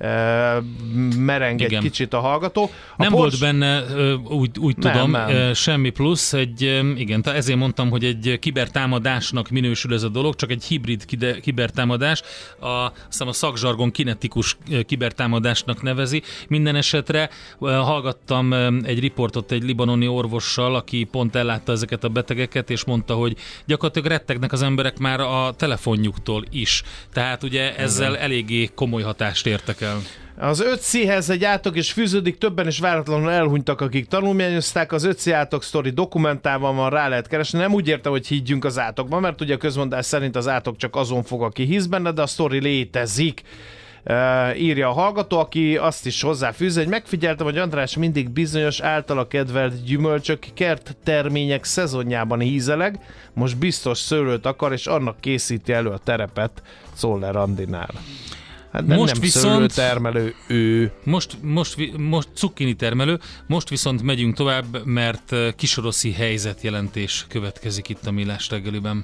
mereng egy kicsit a hallgató. A nem Porsche... volt benne, úgy, úgy nem, tudom, nem. semmi plusz, egy, igen, ezért mondtam, hogy egy kibertámadásnak minősül ez a dolog, csak egy hibrid kibertámadás, a, azt hiszem a szakzsargon kinetikus kibertámadásnak nevezi. Minden esetre hallgattam egy riportot egy libanoni orvossal, aki pont ellátta ezeket a betegeket, és mondta, hogy gyakorlatilag rettegnek az emberek már a telefonjuktól is. Tehát ugye ezzel igen. eléggé komoly hatást értek el. Az öt céhez egy átok is fűződik, többen is váratlanul elhunytak, akik tanulmányozták. Az öt cé átok sztori dokumentálva van, rá lehet keresni. Nem úgy érte, hogy higgyünk az átokban, mert ugye a közmondás szerint az átok csak azon fog, aki hisz benne, de a sztori létezik. Uh, írja a hallgató, aki azt is hozzáfűz, hogy megfigyeltem, hogy András mindig bizonyos általa kedvelt gyümölcsök, kerttermények szezonjában hízeleg, most biztos szőlőt akar, és annak készíti elő a terepet Czoller Andinál. Hát nem, most nem viszont termelő ő. Most, most, most cukkini termelő, most viszont megyünk tovább, mert kisoroszi helyzetjelentés következik itt a Millás reggeliben.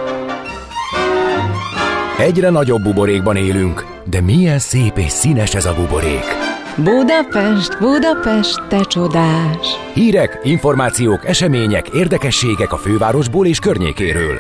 Egyre nagyobb buborékban élünk, de milyen szép és színes ez a buborék. Budapest, Budapest, te csodás! Hírek, információk, események, érdekességek a fővárosból és környékéről.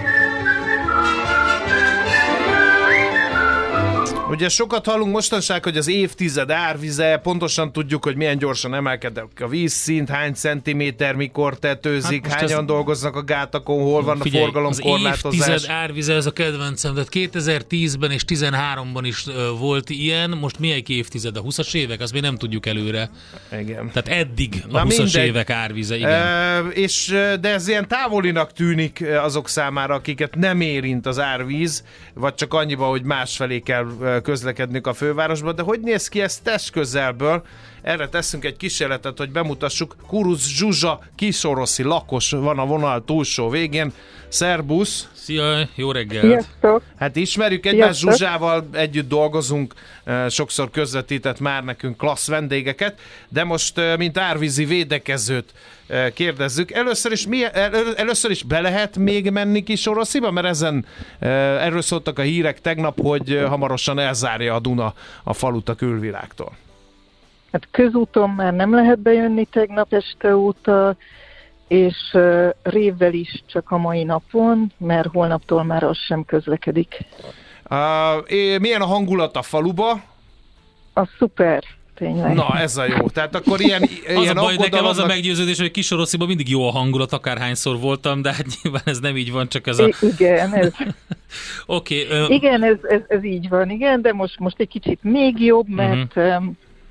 Ugye sokat hallunk mostanság, hogy az évtized árvize, pontosan tudjuk, hogy milyen gyorsan emelkedik a vízszint, hány centiméter, mikor tetőzik, hát hányan ez... dolgoznak a gátakon, hol van Figyelj, a forgalomkorlátozás. Az évtized árvize, ez a kedvencem, tehát kétezer-tízben és tizenháromban is uh, volt ilyen, most melyik évtized? A huszas évek? Azt még nem tudjuk előre. Igen. Tehát eddig a huszas évek árvize, igen. E, és, de ez ilyen távolinak tűnik azok számára, akiket nem érint az árvíz, vagy csak annyiba, hogy másfelé kell közlekednünk a fővárosba, de hogy néz ki ez test közelből? Erre teszünk egy kísérletet, hogy bemutassuk. Kuruc Zsuzsa, kisoroszi lakos van a vonal túlsó végén. Szerbusz! Szia, jó reggelt! Sziasztok. Hát ismerjük egymást, Zsuzsával együtt dolgozunk, sokszor közvetített már nekünk klassz vendégeket, de most, mint árvízi védekezőt kérdezzük. Először is, mi, először is be lehet még menni Kisorosziba? Mert ezen erről szóltak a hírek tegnap, hogy hamarosan elzárja a Duna a falut a külvilágtól. Hát közúton már nem lehet bejönni tegnap este óta, és uh, révvel is csak a mai napon, mert holnaptól már az sem közlekedik. Uh, milyen a hangulat a faluba? A szuper, tényleg. Na, ez a jó. Tehát akkor ilyen, az ilyen a baj, nekem az a vannak... meggyőződés, hogy Kisorosziban mindig jó a hangulat, akárhányszor voltam, de hát nyilván ez nem így van, csak ez a... I- igen, ez... okay, uh... igen ez, ez, ez így van, igen, de most, most egy kicsit még jobb, mert... Uh-huh. Um,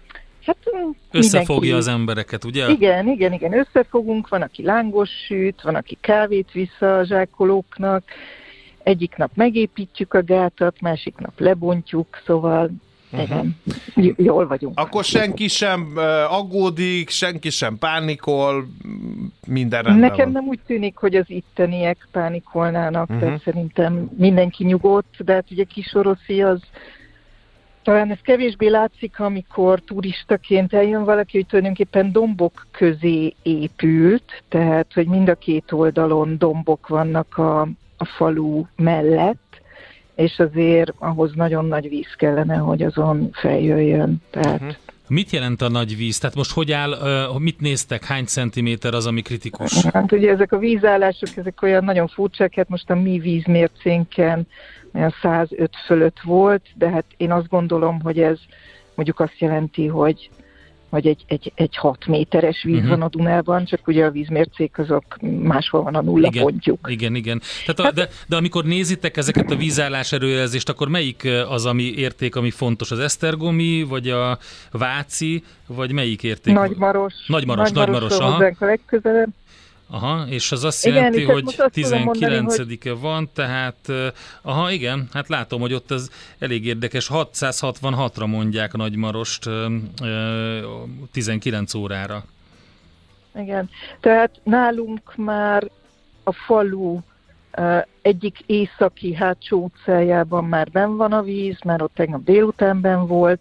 Hát összefogja mindenki. az embereket, ugye? Igen, igen, igen, összefogunk, van, aki lángos süt, van, aki kávét visz a zsákolóknak, egyik nap megépítjük a gátat, másik nap lebontjuk, szóval igen, uh-huh. jól vagyunk. Akkor senki sem uh, aggódik, senki sem pánikol, minden rendben Nekem van. nem úgy tűnik, hogy az itteniek pánikolnának, uh-huh. tehát szerintem mindenki nyugodt, de hát ugye Kisoroszi az, talán ez kevésbé látszik, amikor turistaként eljön valaki, hogy tulajdonképpen dombok közé épült, tehát hogy mind a két oldalon dombok vannak a, a falu mellett, és azért ahhoz nagyon nagy víz kellene, hogy azon feljöjjön. Tehát... Uh-huh. Mit jelent a nagy víz? Tehát most hogy áll, uh, mit néztek, hány centiméter az, ami kritikus? Hát ugye ezek a vízállások, ezek olyan nagyon furcsák, hát most a mi vízmércénken olyan százöt fölött volt, de hát én azt gondolom, hogy ez mondjuk azt jelenti, hogy hogy egy, egy, egy hat méteres víz uh-huh. van a Dunában, csak ugye a vízmércék azok máshol van a nulla igen, pontjuk. Igen, igen. Tehát a, de, de amikor nézitek ezeket a vízállás előjelzést, akkor melyik az, ami érték, ami fontos? Az esztergomi, vagy a váci, vagy melyik érték? Nagymaros. Nagymaros, Nagymaros, aha. Hozzánk a legközelebb. Aha, és az azt igen, jelenti, hogy tizenkilencedike hogy... van, tehát aha, igen, hát látom, hogy ott az elég érdekes, hatszázhatvanhatra mondják a Nagymarost tizenkilenc órára. Igen, tehát nálunk már a falu egyik északi hátsó utcájában már benn van a víz, már ott tegnap délután benn volt.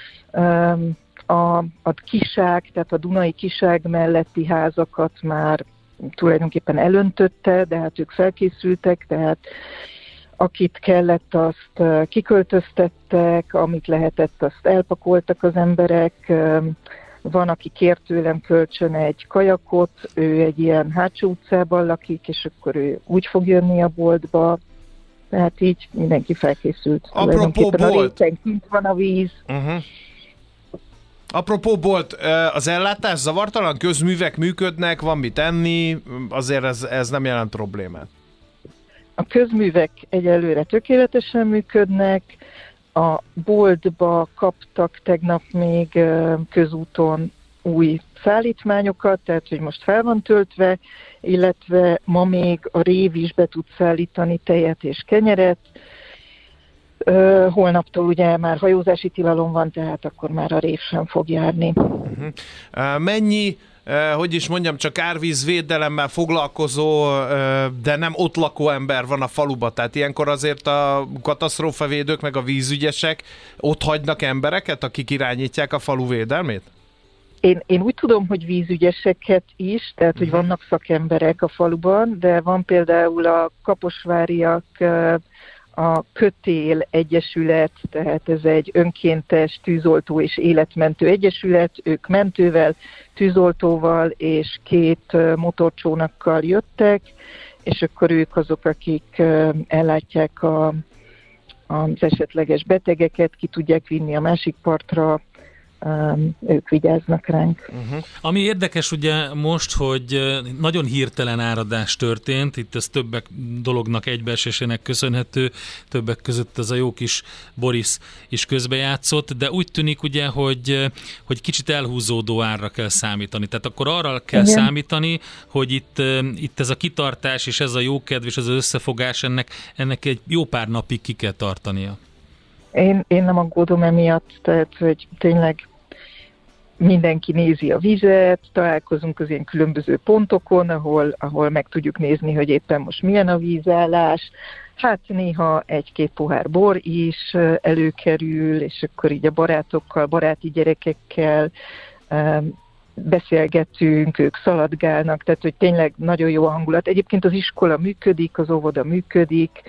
A, a kiság, tehát a Dunai kiság melletti házakat már tulajdonképpen elöntötte, de hát ők felkészültek, tehát akit kellett, azt kiköltöztettek, amit lehetett, azt elpakoltak az emberek. Van, aki kért tőlem kölcsön egy kajakot, ő egy ilyen hátsó utcában lakik, és akkor ő úgy fog jönni a boltba. Tehát így mindenki felkészült. Apropó bolt. A részen kint van a víz. Uh-huh. Apropó bolt, az ellátás zavartalan, közművek működnek, van mit enni, azért ez, ez nem jelent problémát. A közművek egyelőre tökéletesen működnek, a boltba kaptak tegnap még közúton új szállítmányokat, tehát hogy most fel van töltve, illetve ma még a rév is be tud szállítani tejet és kenyeret. Uh, holnaptól ugye már hajózási tilalom van, tehát akkor már a rév sem fog járni. Uh-huh. Uh, mennyi, uh, hogy is mondjam, csak árvízvédelemmel foglalkozó, uh, de nem ott lakó ember van a faluban? Tehát ilyenkor azért a katasztrófavédők meg a vízügyesek ott hagynak embereket, akik irányítják a falu védelmét? Én, én úgy tudom, hogy vízügyeseket is, tehát hogy vannak szakemberek a faluban, de van például a kaposváriak, a Kötél Egyesület, tehát ez egy önkéntes tűzoltó és életmentő egyesület, ők mentővel, tűzoltóval és két motorcsónakkal jöttek, és akkor ők azok, akik ellátják a, az esetleges betegeket, ki tudják vinni a másik partra, Um, ők vigyáznak ránk. Uh-huh. Ami érdekes ugye most, hogy nagyon hirtelen áradás történt, itt ez többek dolognak egybeesésének köszönhető, többek között ez a jó kis Boris is közbejátszott, de úgy tűnik ugye, hogy, hogy kicsit elhúzódó árra kell számítani. Tehát akkor arra kell Igen. számítani, hogy itt, itt ez a kitartás és ez a jókedv és ez az összefogás, ennek, ennek egy jó pár napig ki kell tartania. Én, én nem aggódom emiatt, tehát hogy tényleg mindenki nézi a vizet, találkozunk az ilyen különböző pontokon, ahol, ahol meg tudjuk nézni, hogy éppen most milyen a vízállás. Hát néha egy-két pohár bor is előkerül, és akkor így a barátokkal, baráti gyerekekkel um, beszélgetünk, ők szaladgálnak, tehát hogy tényleg nagyon jó a hangulat. Egyébként az iskola működik, az óvoda működik,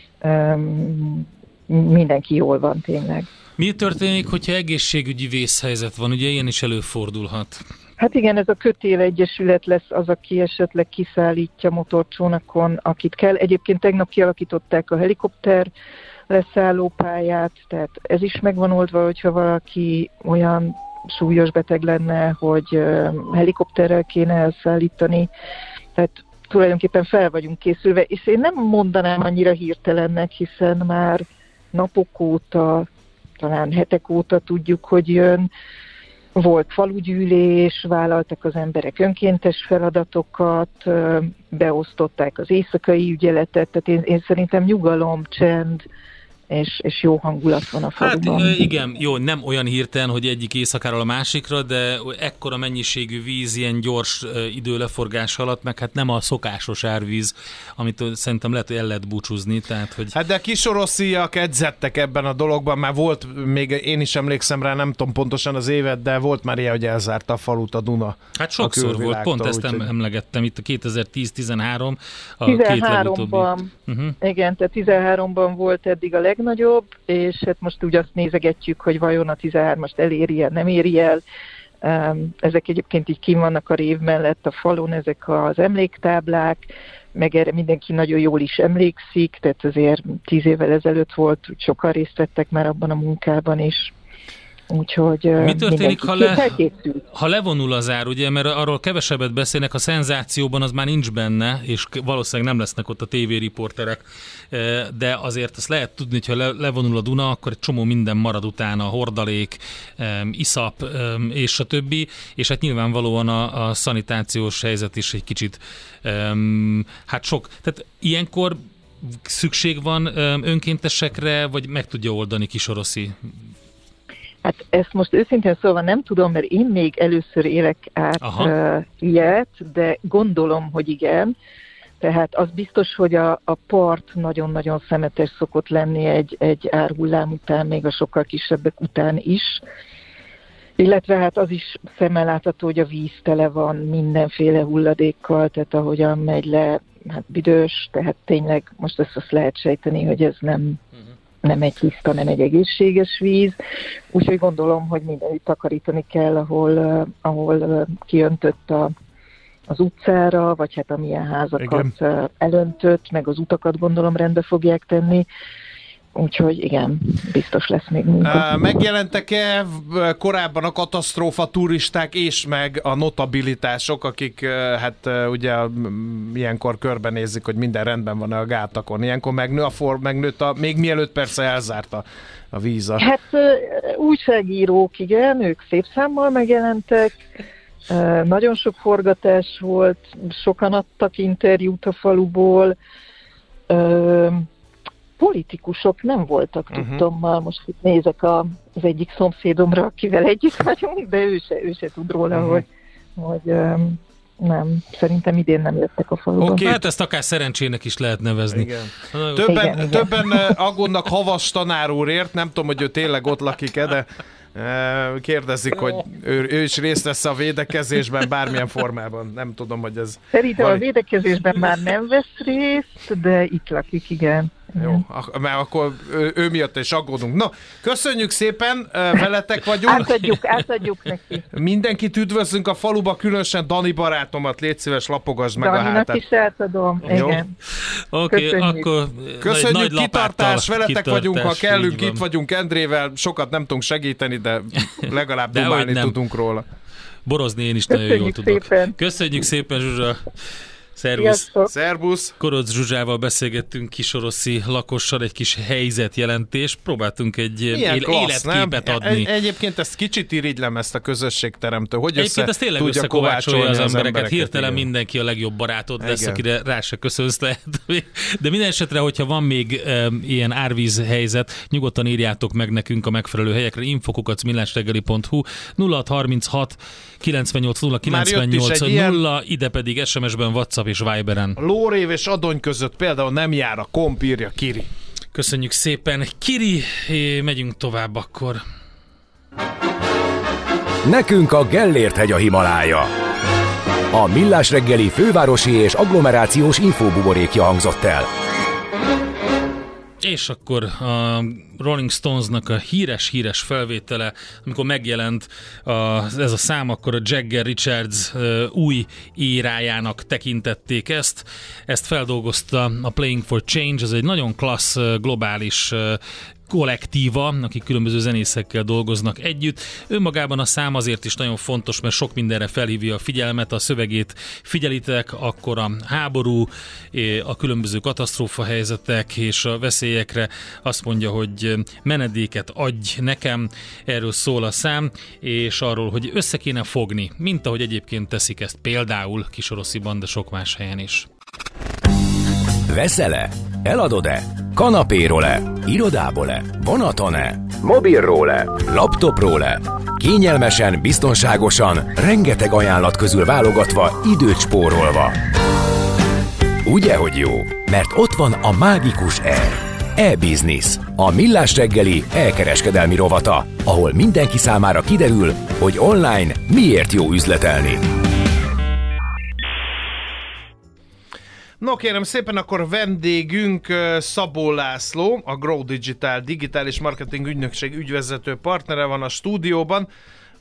um, mindenki jól van tényleg. Mi történik, hogyha egészségügyi vészhelyzet van? Ugye ilyen is előfordulhat. Hát igen, ez a Kötél Egyesület lesz az, aki esetleg kiszállítja motorcsónakon, akit kell. Egyébként tegnap kialakították a helikopter leszállópályát, tehát ez is megvan oldva, hogyha valaki olyan súlyos beteg lenne, hogy helikopterrel kéne elszállítani. Tehát tulajdonképpen fel vagyunk készülve, és én nem mondanám annyira hirtelennek, hiszen már napok óta, talán hetek óta tudjuk, hogy jön. volt falugyűlés, vállaltak az emberek önkéntes feladatokat, beosztották az éjszakai ügyeletet, tehát én, én szerintem nyugalom, csend, És, és jó hangulat van a faluban. Hát igen, jó, nem olyan hirtelen, hogy egyik éjszakáról a másikra, de ekkora mennyiségű víz ilyen gyors időleforgás alatt, meg hát nem a szokásos árvíz, amit szerintem lehet, hogy el lehet búcsúzni. Tehát, hogy... Hát de a kisorosziak edzettek ebben a dologban, már volt, még én is emlékszem rá, nem tudom pontosan az évet, de volt már ilyen, hogy elzárta a falut a Duna. Hát sokszor volt, pont ezt úgy, emlegettem, itt a kétezer-tíz-tizenhárom a tizenháromban, két legutóbbi. Uh-huh. Igen, tehát tizenháromban volt eddig a legnagyobb, és hát most úgy azt nézegetjük, hogy vajon a tizenhármast eléri-e, nem éri el. Ezek egyébként így kín vannak a rév mellett a falon, ezek az emléktáblák, meg erre mindenki nagyon jól is emlékszik, tehát azért tíz évvel ezelőtt volt, hogy sokan részt vettek már abban a munkában is. Úgyhogy mi történik, ha, le, ha levonul az ár, ugye, mert arról kevesebbet beszélnek, a szenzációban az már nincs benne, és valószínűleg nem lesznek ott a tévériporterek, de azért azt lehet tudni, hogy ha le, levonul a Duna, akkor egy csomó minden marad utána, hordalék, iszap, és a többi, és hát nyilvánvalóan a, a szanitációs helyzet is egy kicsit, hát sok. Tehát ilyenkor szükség van önkéntesekre, vagy meg tudja oldani Kisoroszi? Hát ezt most őszintén szólva nem tudom, mert én még először élek át uh, ilyet, de gondolom, hogy igen. Tehát az biztos, hogy a, a part nagyon-nagyon szemetes szokott lenni egy, egy árhullám után, még a sokkal kisebbek után is. Illetve hát az is szemmel látható, hogy a víz tele van mindenféle hulladékkal, tehát ahogyan megy le, hát büdös, tehát tényleg most ezt azt lehet sejteni, hogy ez nem... nem egy tiszta, nem egy egészséges víz, úgyhogy gondolom, hogy mindenütt takarítani kell, ahol, ahol kiöntött a, az utcára, vagy hát amilyen házakat igen. elöntött, meg az utakat gondolom rendbe fogják tenni, úgyhogy igen, biztos lesz még munka. Megjelentek-e korábban a katasztrófa turisták és meg a notabilitások, akik hát ugye ilyenkor körbenézik, hogy minden rendben van a gátakon. Ilyenkor megnő a for, megnőtt a, még mielőtt persze elzárta a víz. A... Hát újságírók, igen, ők szép számmal megjelentek. Nagyon sok forgatás volt, sokan adtak interjút a faluból. Politikusok nem voltak, uh-huh. tudtommal. Most itt nézek a, az egyik szomszédomra, akivel együtt vagyunk, de ő se, ő se tud róla, uh-huh. hogy, hogy um, nem, szerintem idén nem jöttek a faluban. Okay. Hát ezt akár szerencsének is lehet nevezni. Igen. Többen, igen, igen. többen aggódnak Havas tanár úrért, nem tudom, hogy ő tényleg ott lakik-e, de kérdezik, hogy ő, ő is részt vesz a védekezésben bármilyen formában. Nem tudom, hogy ez... Szerintem val- a védekezésben már nem vesz részt, de itt lakik, igen. Jó, mert akkor ő, ő miatt is aggódunk. Na, köszönjük szépen, veletek vagyunk. Átadjuk, átadjuk neki. Mindenkit üdvözlünk a faluba, különösen Dani barátomat, légy szíves, lapogasd meg Daninak a hátát. is átadom, jó. Igen. Oké, okay, akkor köszönjük, nagy kitartás, veletek kitartás, vagyunk, ha kellünk, itt vagyunk Endrével, sokat nem tudunk segíteni, de legalább de dumálni tudunk róla. Borozni én is nagyon jól tudok. Szépen. Köszönjük szépen, Zsuzsa. Szervusz! Szervusz! Korodz Zsuzsával beszélgettünk, Kisoroszi lakossal, egy kis helyzetjelentés. Próbáltunk egy él- klassz, életképet nem? adni. Egy, egyébként ezt kicsit irigylem, ezt a közösségteremtő. Hogy egyébként ezt tényleg tudja összekovácsolja az, az embereket. embereket. Hirtelen igen. Mindenki a legjobb barátod lesz, igen. akire rá se köszönsz lehet. De minden esetre, hogyha van még um, ilyen árvíz helyzet, nyugodtan írjátok meg nekünk a megfelelő helyekre. infokukac millásreggeli pont hu nulla hat harminchat kilencvennyolc nulla kilencvennyolc nulla, ide pedig es em es-ben, WhatsApp és Viberen. Lórév és Adony között például nem jár a komp, írja Kiri. Köszönjük szépen, Kiri, megyünk tovább akkor. Nekünk a Gellért-hegy a Himalája. A Millás reggeli fővárosi és agglomerációs infóbuborékja hangzott el. És akkor a Rolling Stonesnak a híres-híres felvétele, amikor megjelent a, ez a szám, akkor a Jagger Richards uh, új érájának tekintették ezt. Ezt feldolgozta a Playing for Change, ez egy nagyon klassz, uh, globális uh, kollektíva, akik különböző zenészekkel dolgoznak együtt. Önmagában a szám azért is nagyon fontos, mert sok mindenre felhívja a figyelmet, a szövegét figyelitek, akkor a háború, a különböző katasztrófa helyzetek és a veszélyekre azt mondja, hogy menedéket adj nekem, erről szól a szám, és arról, hogy össze kéne fogni, mint ahogy egyébként teszik ezt például Kisorosziban, de sok más helyen is. Veszel-e? Eladod-e? Kanapéról-e? Irodából-e? Vonaton-e? Mobilról-e? Laptopról-e? Kényelmesen, biztonságosan, rengeteg ajánlat közül válogatva, időt spórolva. Ugye, hogy jó? Mert ott van a mágikus E. E-Business, a Millás reggeli e-kereskedelmi rovata, ahol mindenki számára kiderül, hogy online miért jó üzletelni. No kérem szépen, akkor vendégünk Szabó László, a Grow Digital digitális marketing ügynökség ügyvezető partnere van a stúdióban.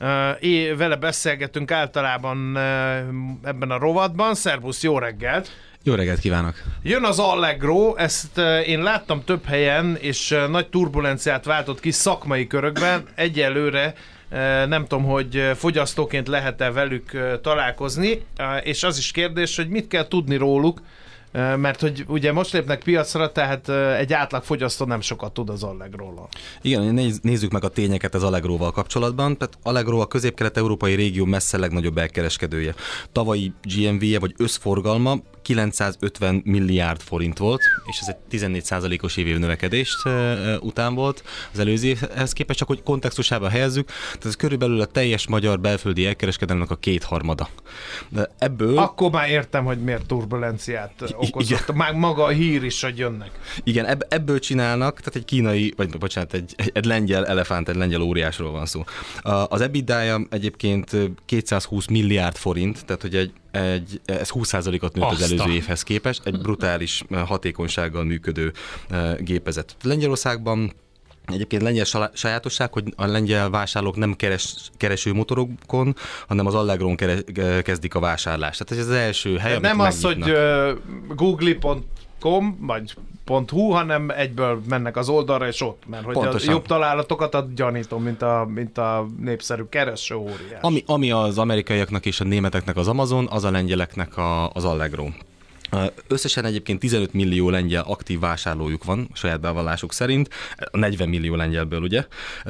É, vele beszélgetünk általában ebben a rovatban. Szervusz, jó reggelt! Jó reggelt kívánok! Jön az Allegro, ezt én láttam több helyen, és nagy turbulenciát váltott ki szakmai körökben. Egyelőre nem tudom, hogy fogyasztóként lehet-e velük találkozni, és az is kérdés, hogy mit kell tudni róluk, mert hogy ugye most lépnek piacra, tehát egy átlag fogyasztó nem sokat tud az Allegróról. Igen, nézzük meg a tényeket az Allegróval kapcsolatban. Tehát Allegro a közép-kelet-európai régió messze legnagyobb elkereskedője. Tavalyi gé em vé-je vagy összforgalma kilencszázötven milliárd forint volt, és ez egy tizennégy százalékos évévi növekedést uh, után volt az előző évhez képest, csak hogy kontextusába helyezzük, tehát ez körülbelül a teljes magyar belföldi elkereskedelemnek a kétharmada. De ebből... Akkor már értem, hogy miért turbulenciát okozott. Már maga a hír is, hogy jönnek. Igen, ebb, ebből csinálnak, tehát egy kínai, vagy bocsánat, egy, egy lengyel elefánt, egy lengyel óriásról van szó. Az EBITDA-ja egyébként kétszázhúsz milliárd forint, tehát hogy egy Egy, ez húsz százalékot nőtt az előző évhez képest, egy brutális hatékonysággal működő gépezet. Lengyelországban egyébként lengyel sajátosság, hogy a lengyel vásárlók nem keres, kereső motorokon, hanem az Allegron keres, kezdik a vásárlást. Tehát ez az első hely, nem az, hogy uh, google pont com vagy .hu, hanem egyből mennek az oldalra, és ott, mert hogy a jobb találatokat a gyanítom, mint a, mint a népszerű kereső óriás. Ami, ami az amerikaiaknak és a németeknek az Amazon, az a lengyeleknek a, az Allegro. Összesen egyébként tizenöt millió lengyel aktív vásárlójuk van, saját bevallásuk szerint, negyven millió lengyelből ugye,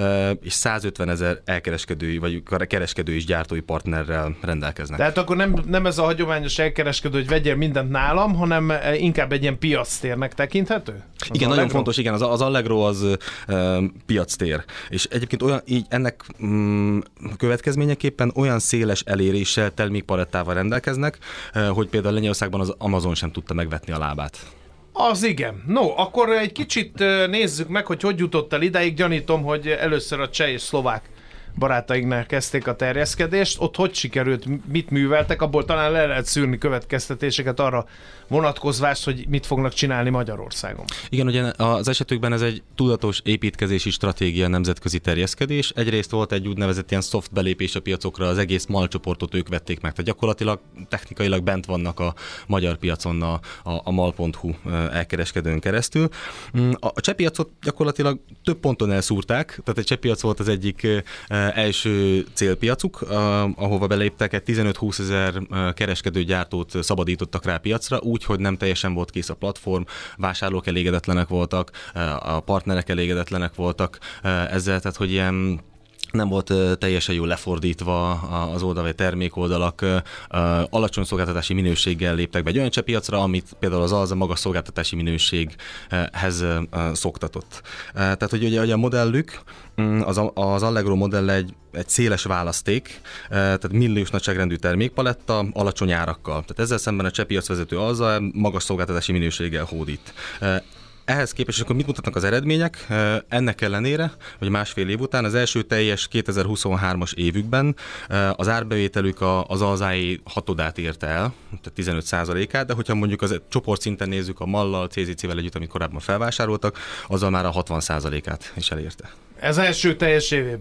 és százötven ezer elkereskedői, vagy kereskedői és gyártói partnerrel rendelkeznek. Tehát akkor nem, nem ez a hagyományos elkereskedő, hogy vegyél mindent nálam, hanem inkább egy ilyen piactérnek tekinthető? Az igen, Allegro? Nagyon fontos, igen, az, az Allegro az uh, piactér, és egyébként olyan, így ennek um, következményeképpen olyan széles eléréssel, termékpalettával rendelkeznek, uh, hogy például Lengyelországban az Amazon sem tudta megvetni a lábát. Az igen. No, akkor egy kicsit nézzük meg, hogy hogy jutott el idáig. Gyanítom, hogy először a cseh és szlovák barátainknál kezdték a terjeszkedést. Ott hogy sikerült, mit műveltek, abból talán le lehet szűrni következtetéseket arra vonatkozvást, hogy mit fognak csinálni Magyarországon. Igen, ugye az esetükben ez egy tudatos építkezési stratégia, nemzetközi terjeszkedés. Egyrészt volt egy úgynevezett ilyen soft belépés a piacokra, az egész MAL csoportot ők vették meg. Tehát gyakorlatilag technikailag bent vannak a magyar piacon a, a, a mal pont hu elkereskedőn keresztül. A cseh piacot gyakorlatilag több ponton elszúrták, tehát a cseh piac volt az egyik első célpiacuk, ahova beléptek, egy tizenöt-húsz ezer kereskedőgyártót szabadítottak rá piacra, úgy, hogy nem teljesen volt kész a platform, vásárlók elégedetlenek voltak, a partnerek elégedetlenek voltak ezzel, tehát hogy ilyen nem volt teljesen jól lefordítva az oldal vagy termékoldalak, alacsony szolgáltatási minőséggel léptek be egy olyan piacra, amit például az az a magas szolgáltatási minőséghez szoktatott. Tehát, hogy ugye a modellük, az, az Allegro modell egy, egy széles választék, tehát milliós nagyságrendű termékpaletta, alacsony árakkal. Tehát ezzel szemben a cseh piacvezető az a magas szolgáltatási minőséggel hódít. Ehhez képest, akkor mit mutatnak az eredmények? Ennek ellenére, hogy másfél év után az első teljes kétezer-huszonhármas évükben az árbevételük az alzáé hatodát érte el, tehát tizenöt százalékát, de hogyha mondjuk az csoportszinten nézzük a mallal, cé zé cé-vel együtt, amit korábban felvásároltak, azzal már a hatvan százalékát is elérte. Ez első teljes évében?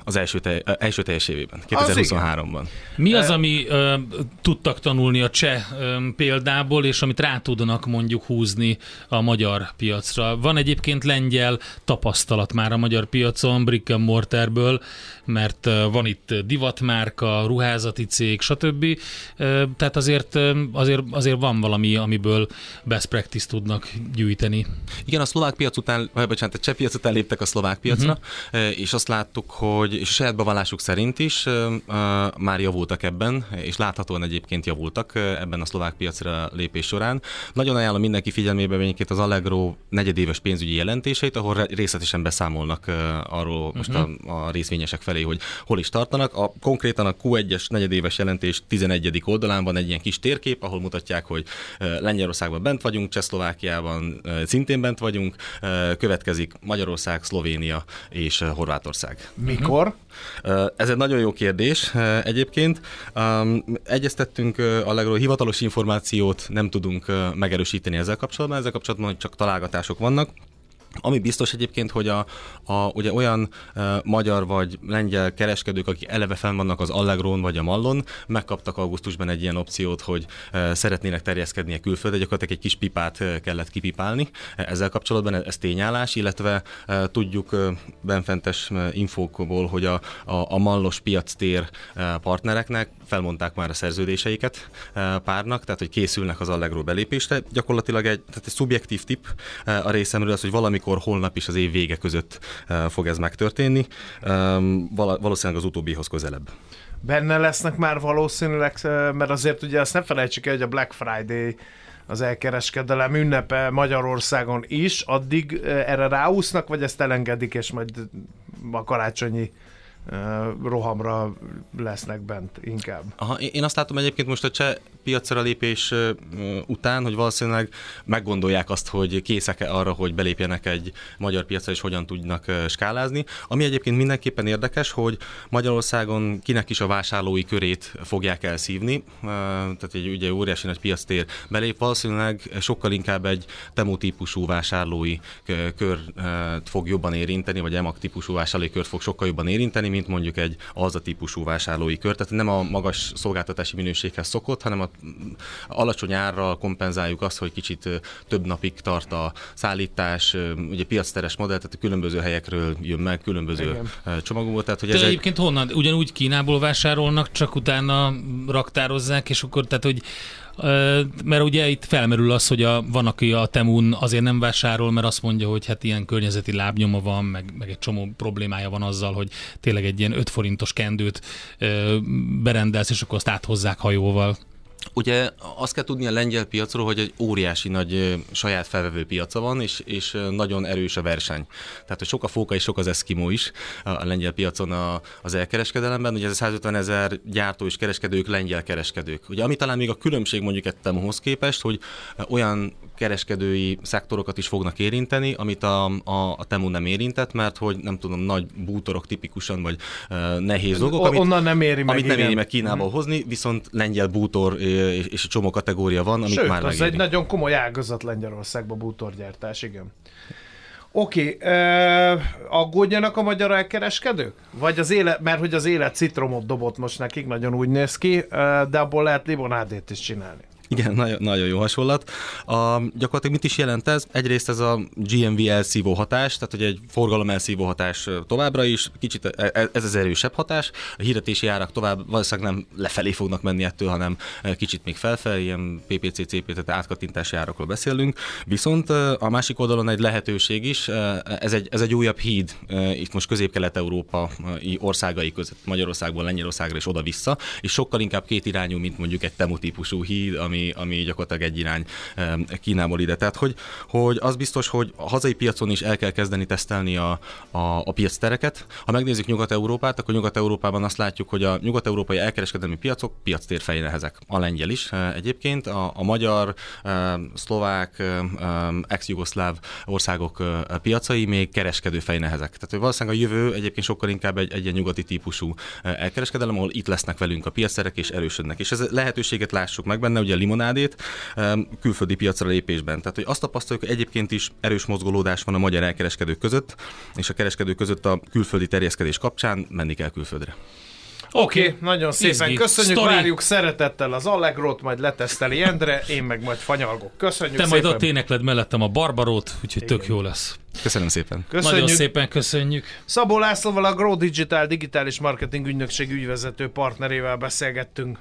Az első, te, első teljes évében, kétezer-huszonháromban. Mi az, ami ö, tudtak tanulni a cseh ö, példából, és amit rá tudnak mondjuk húzni a magyar piacra? Van egyébként lengyel tapasztalat már a magyar piacon, brick and mortarből, mert ö, van itt divatmárka, ruházati cég, stb. Ö, tehát azért, ö, azért, azért van valami, amiből best practice tudnak gyűjteni. Igen, a szlovák piac után, vagy bocsánat, a cseh piac után léptek a szlovák piacra, uh-huh. és azt láttuk, hogy és a saját bevallásuk szerint is uh, már javultak ebben, és láthatóan egyébként javultak uh, ebben a szlovák piacra lépés során. Nagyon ajánlom mindenki figyelmébe egyébként az Allegro negyedéves pénzügyi jelentéseit, ahol részletesen beszámolnak uh, arról uh-huh. most a, a részvényesek felé, hogy hol is tartanak. A, konkrétan a kú egyes negyedéves jelentés tizenegyedik oldalán van egy ilyen kis térkép, ahol mutatják, hogy uh, Lengyelországban bent vagyunk, Csehszlovákiában uh, szintén bent vagyunk, uh, következik Magyarország, Szlovénia és uh, Horvátország. Mikor? Ez egy nagyon jó kérdés egyébként. Egyeztettünk Allegro, hivatalos információt nem tudunk megerősíteni ezzel kapcsolatban, ezzel kapcsolatban csak találgatások vannak. Ami biztos egyébként, hogy a, a, ugye olyan e, magyar vagy lengyel kereskedők, akik eleve fenn vannak az Allegron vagy a Mallon, megkaptak augusztusban egy ilyen opciót, hogy e, szeretnének terjeszkedni a külföldre, gyakorlatilag egy kis pipát e, kellett kipipálni. Ezzel kapcsolatban ez tényállás, illetve e, tudjuk e, benfentes e, infókból, hogy a, a, a mallos piactér e, partnereknek felmondták már a szerződéseiket e, párnak, tehát hogy készülnek az Allegro belépésre. Gyakorlatilag egy, tehát egy szubjektív tipp e, a részemről az, hogy valami amikor holnap is az év vége között uh, fog ez megtörténni. Um, val- valószínűleg az utóbbihoz közelebb. Benne lesznek már valószínűleg, mert azért ugye azt ne felejtsük el, hogy a Black Friday az elkereskedelem ünnepe Magyarországon is, addig erre ráúsznak, vagy ezt elengedik, és majd a karácsonyi rohamra lesznek bent inkább. Aha, én azt látom egyébként most a cseh piacra lépés után, hogy valószínűleg meggondolják azt, hogy készek-e arra, hogy belépjenek egy magyar piacra, és hogyan tudnak skálázni. Ami egyébként mindenképpen érdekes, hogy Magyarországon kinek is a vásárlói körét fogják elszívni, tehát egy ugye óriási nagy piactér belép, valószínűleg sokkal inkább egy Temu típusú vásárlói kör fog jobban érinteni, vagy EMAG típusú vásárlói kört fog sokkal jobban érinteni, mint mondjuk egy alza típusú vásárlói kör. Tehát nem a magas szolgáltatási minőséghez szokott, hanem a alacsony árral kompenzáljuk azt, hogy kicsit több napig tart a szállítás, ugye piacteres modell, tehát különböző helyekről jön meg, különböző Igen. csomagokból. Tehát, hogy De ez egyébként egy... honnan? Ugyanúgy Kínából vásárolnak, csak utána raktározzák, és akkor tehát, hogy mert ugye itt felmerül az, hogy a, van, aki a Temun azért nem vásárol, mert azt mondja, hogy hát ilyen környezeti lábnyoma van, meg, meg egy csomó problémája van azzal, hogy tényleg egy ilyen öt forintos kendőt ö, berendelsz, és akkor azt áthozzák hajóval. Ugye azt kell tudni a lengyel piacról, hogy egy óriási nagy saját felvevő piaca van, és, és nagyon erős a verseny. Tehát, hogy sok a fóka és sok az eszkimó is a lengyel piacon a, az elkereskedelemben. Ugye ez a százötven ezer gyártó és kereskedők, lengyel kereskedők. Ugye ami talán még a különbség mondjuk egy Temuhoz képest, hogy olyan kereskedői szektorokat is fognak érinteni, amit a, a, a Temu nem érintett, mert hogy nem tudom, nagy bútorok tipikusan, vagy uh, nehéz dolgok, amit, onnan nem éri meg, amit nem éri meg Kínából mm. hozni, viszont lengyel bútor és, és egy csomó kategória van, amit Sőt, már megéri. Sőt, az egy nagyon komoly ágazat Lengyelországban, bútorgyártás, igen. Oké, okay, aggódjanak a magyar elkereskedők? Vagy az élet, mert hogy az élet citromot dobott most nekik, nagyon úgy néz ki, de abból lehet limonádét is csinálni. Igen, nagyon, nagyon jó hasonlat. A, gyakorlatilag mit is jelent ez? Egyrészt ez a gé em vé elszívó hatás, tehát hogy egy forgalom elszívó hatás továbbra is, kicsit ez az erősebb hatás. A hirdetési árak tovább valószínűleg nem lefelé fognak menni ettől, hanem kicsit még felfelé, ilyen pé pé cé, cé pé, tehát átkattintási árakról beszélünk. Viszont a másik oldalon egy lehetőség is, ez egy, ez egy újabb híd, itt most közép-kelet-európa országai között, Magyarországból Lengyelországra és oda-vissza, és sokkal inkább két irányú, mint mondjuk egy Temu típusú híd, ami ami gyakorlatilag egy irány Kínából ide. Tehát, hogy, hogy az biztos, hogy a hazai piacon is el kell kezdeni tesztelni a, a, a piactereket. Ha megnézzük Nyugat-Európát, akkor Nyugat-Európában azt látjuk, hogy a nyugat-európai elkereskedelmi piacok piactérfejnehezek. A lengyel is egyébként, a, a magyar, szlovák, ex-jugoszláv országok piacai még kereskedő fejnehezek. Tehát, hogy valószínűleg a jövő egyébként sokkal inkább egy, egy ilyen nyugati típusú elkereskedelem, ahol itt lesznek velünk a piacterek és erősödnek. És ez lehetőséget lássuk meg benne, ugye limonádét külföldi piacra lépésben. Tehát, hogy azt tapasztaljuk, hogy egyébként is erős mozgolódás van a magyar elkereskedők között, és a kereskedők között a külföldi terjeszkedés kapcsán menni kell külföldre. Oké, okay, nagyon szépen Izgi. köszönjük, Story. várjuk szeretettel az Allegrót, majd leteszteli Endre, én meg majd fanyalgok. Köszönjük Te szépen. majd ott énekled mellettem a Barbarót, úgyhogy Igen. tök jó lesz. Köszönöm szépen. Köszönjük. Nagyon szépen köszönjük. Szabó Lászlóval, a Grow Digital digitális marketing ügynökség ügyvezető partnerével beszélgettünk.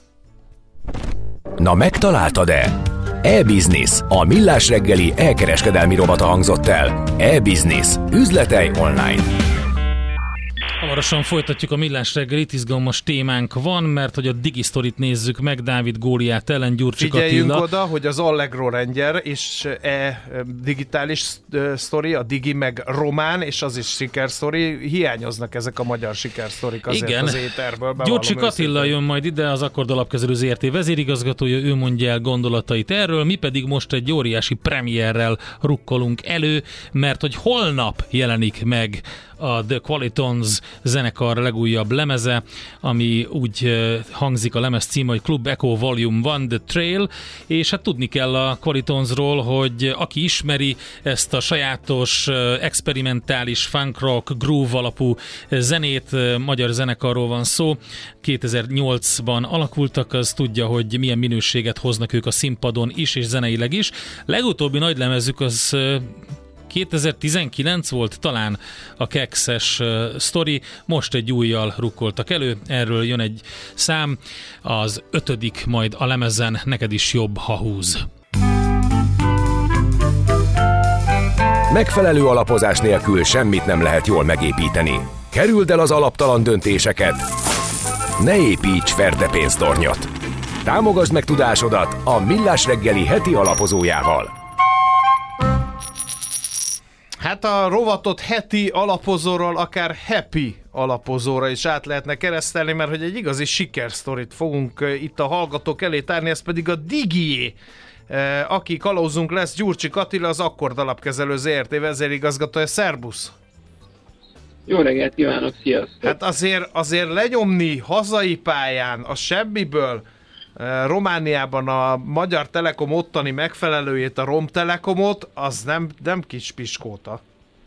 Na megtaláltad-e? E-Business, a millás reggeli elkereskedelmi rovata hangzott el. E-Business, üzletei online. Hamarosan folytatjuk a millás reggelit, izgalmas témánk van, mert hogy a Digisztorit nézzük meg, Dávid Góliát ellen, Gyurcsik Figyeljünk Attila. oda, hogy az Allegro Ranger és e digitális sztori, a Digi meg román, és az is sikersztori, hiányoznak ezek a magyar sikersztorik azért Igen. az éterből. Gyurcsik Attila jön majd ide, az Akkord Alapkezelő zé er té vezérigazgatója, ő mondja el gondolatait erről, mi pedig most egy óriási premierrel rukkolunk elő, mert hogy holnap jelenik meg a The Qualitons zenekar legújabb lemeze, ami úgy hangzik a lemez címe, hogy Club Echo Volume egy The Trail, és hát tudni kell a Qualitonsról, hogy aki ismeri ezt a sajátos, experimentális funk rock, groove alapú zenét, magyar zenekarról van szó, kétezer-nyolcban alakultak, az tudja, hogy milyen minőséget hoznak ők a színpadon is, és zeneileg is. Legutóbbi nagy lemezük az kétezer-tizenkilenc volt talán a Kekszes uh, sztori, most egy újjal rukkoltak elő, erről jön egy szám, az ötödik majd a lemezen, Neked is jobb, ha húz. Megfelelő alapozás nélkül semmit nem lehet jól megépíteni. Kerüld el az alaptalan döntéseket. Ne építs ferdepénztornyot. Támogasd meg tudásodat a Millás reggeli heti alapozójával. Hát a rovatot heti alapozóról akár happy alapozóra is át lehetne keresztelni, mert hogy egy igazi sikersztorit fogunk itt a hallgatók elé tárni, ez pedig a Digié. Aki kalózunk lesz, Gyurcsik Attila, az Akkord Alapkezelő zé er té vezérigazgatója. Szerbusz! Jó reggelt kívánok, sziasztok! Hát azért, azért lenyomni hazai pályán a semmiből Romániában a Magyar Telekom ottani megfelelőjét, a Romtelekomot, az nem, nem kis piskóta.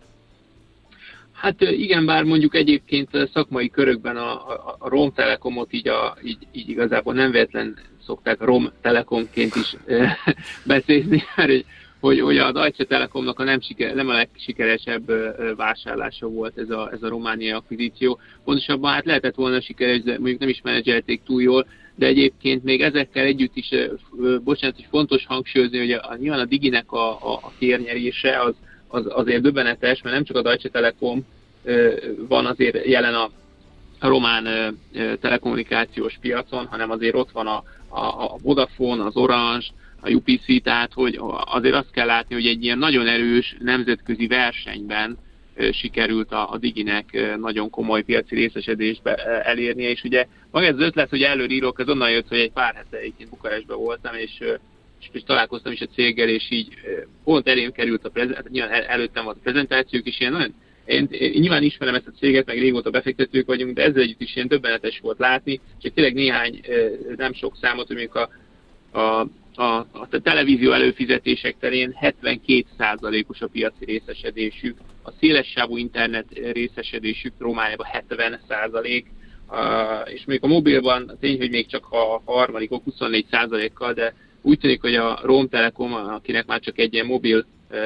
Hát igen, bár mondjuk egyébként szakmai körökben a, a, a Romtelekomot így, a, így, így igazából nem véletlen szokták Romtelekomként is e, beszélni, mert hogy, hogy, hogy a Deutsche Telekomnak a nem, siker, nem a legsikeresebb vásárlása volt ez a, ez a romániai akvizíció. Pontosabban hát lehetett volna sikeres, de mondjuk nem is menedzselték túl jól, de egyébként még ezekkel együtt is, bocsánat, hogy fontos hangsúlyozni, hogy a, nyilván a Diginek a, a, a térnyerése az, az azért döbbenetes, mert nem csak a Deutsche Telekom van azért jelen a, a román telekommunikációs piacon, hanem azért ott van a, a, a Vodafone, az Orange, a u pé cé, tehát hogy azért azt kell látni, hogy egy ilyen nagyon erős nemzetközi versenyben sikerült a, a Diginek nagyon komoly piaci részesedésbe elérnie, és ugye maga ez az ötlet, hogy előírok, az onnan jött, hogy egy pár hete egyébként Bukarestben voltam, és, és, és találkoztam is a céggel, és így pont elém került a prezentáció, nyilván el, előttem volt a prezentációk, és ilyen nagyon, én, én nyilván ismerem ezt a céget, meg régóta befektetők vagyunk, de ezzel együtt is ilyen döbbenetes volt látni, és tényleg néhány, nem sok számot, hogy mondjuk a, a A, a televízió előfizetések terén hetvenkét százalékos a piaci részesedésük, a szélessávú internet részesedésük Romániában hetven százalék, uh, és még a mobilban tény, hogy még csak a harmadikok huszonnégy százalékkal, de úgy tűnik, hogy a Romtelekom, akinek már csak egy ilyen mobil uh,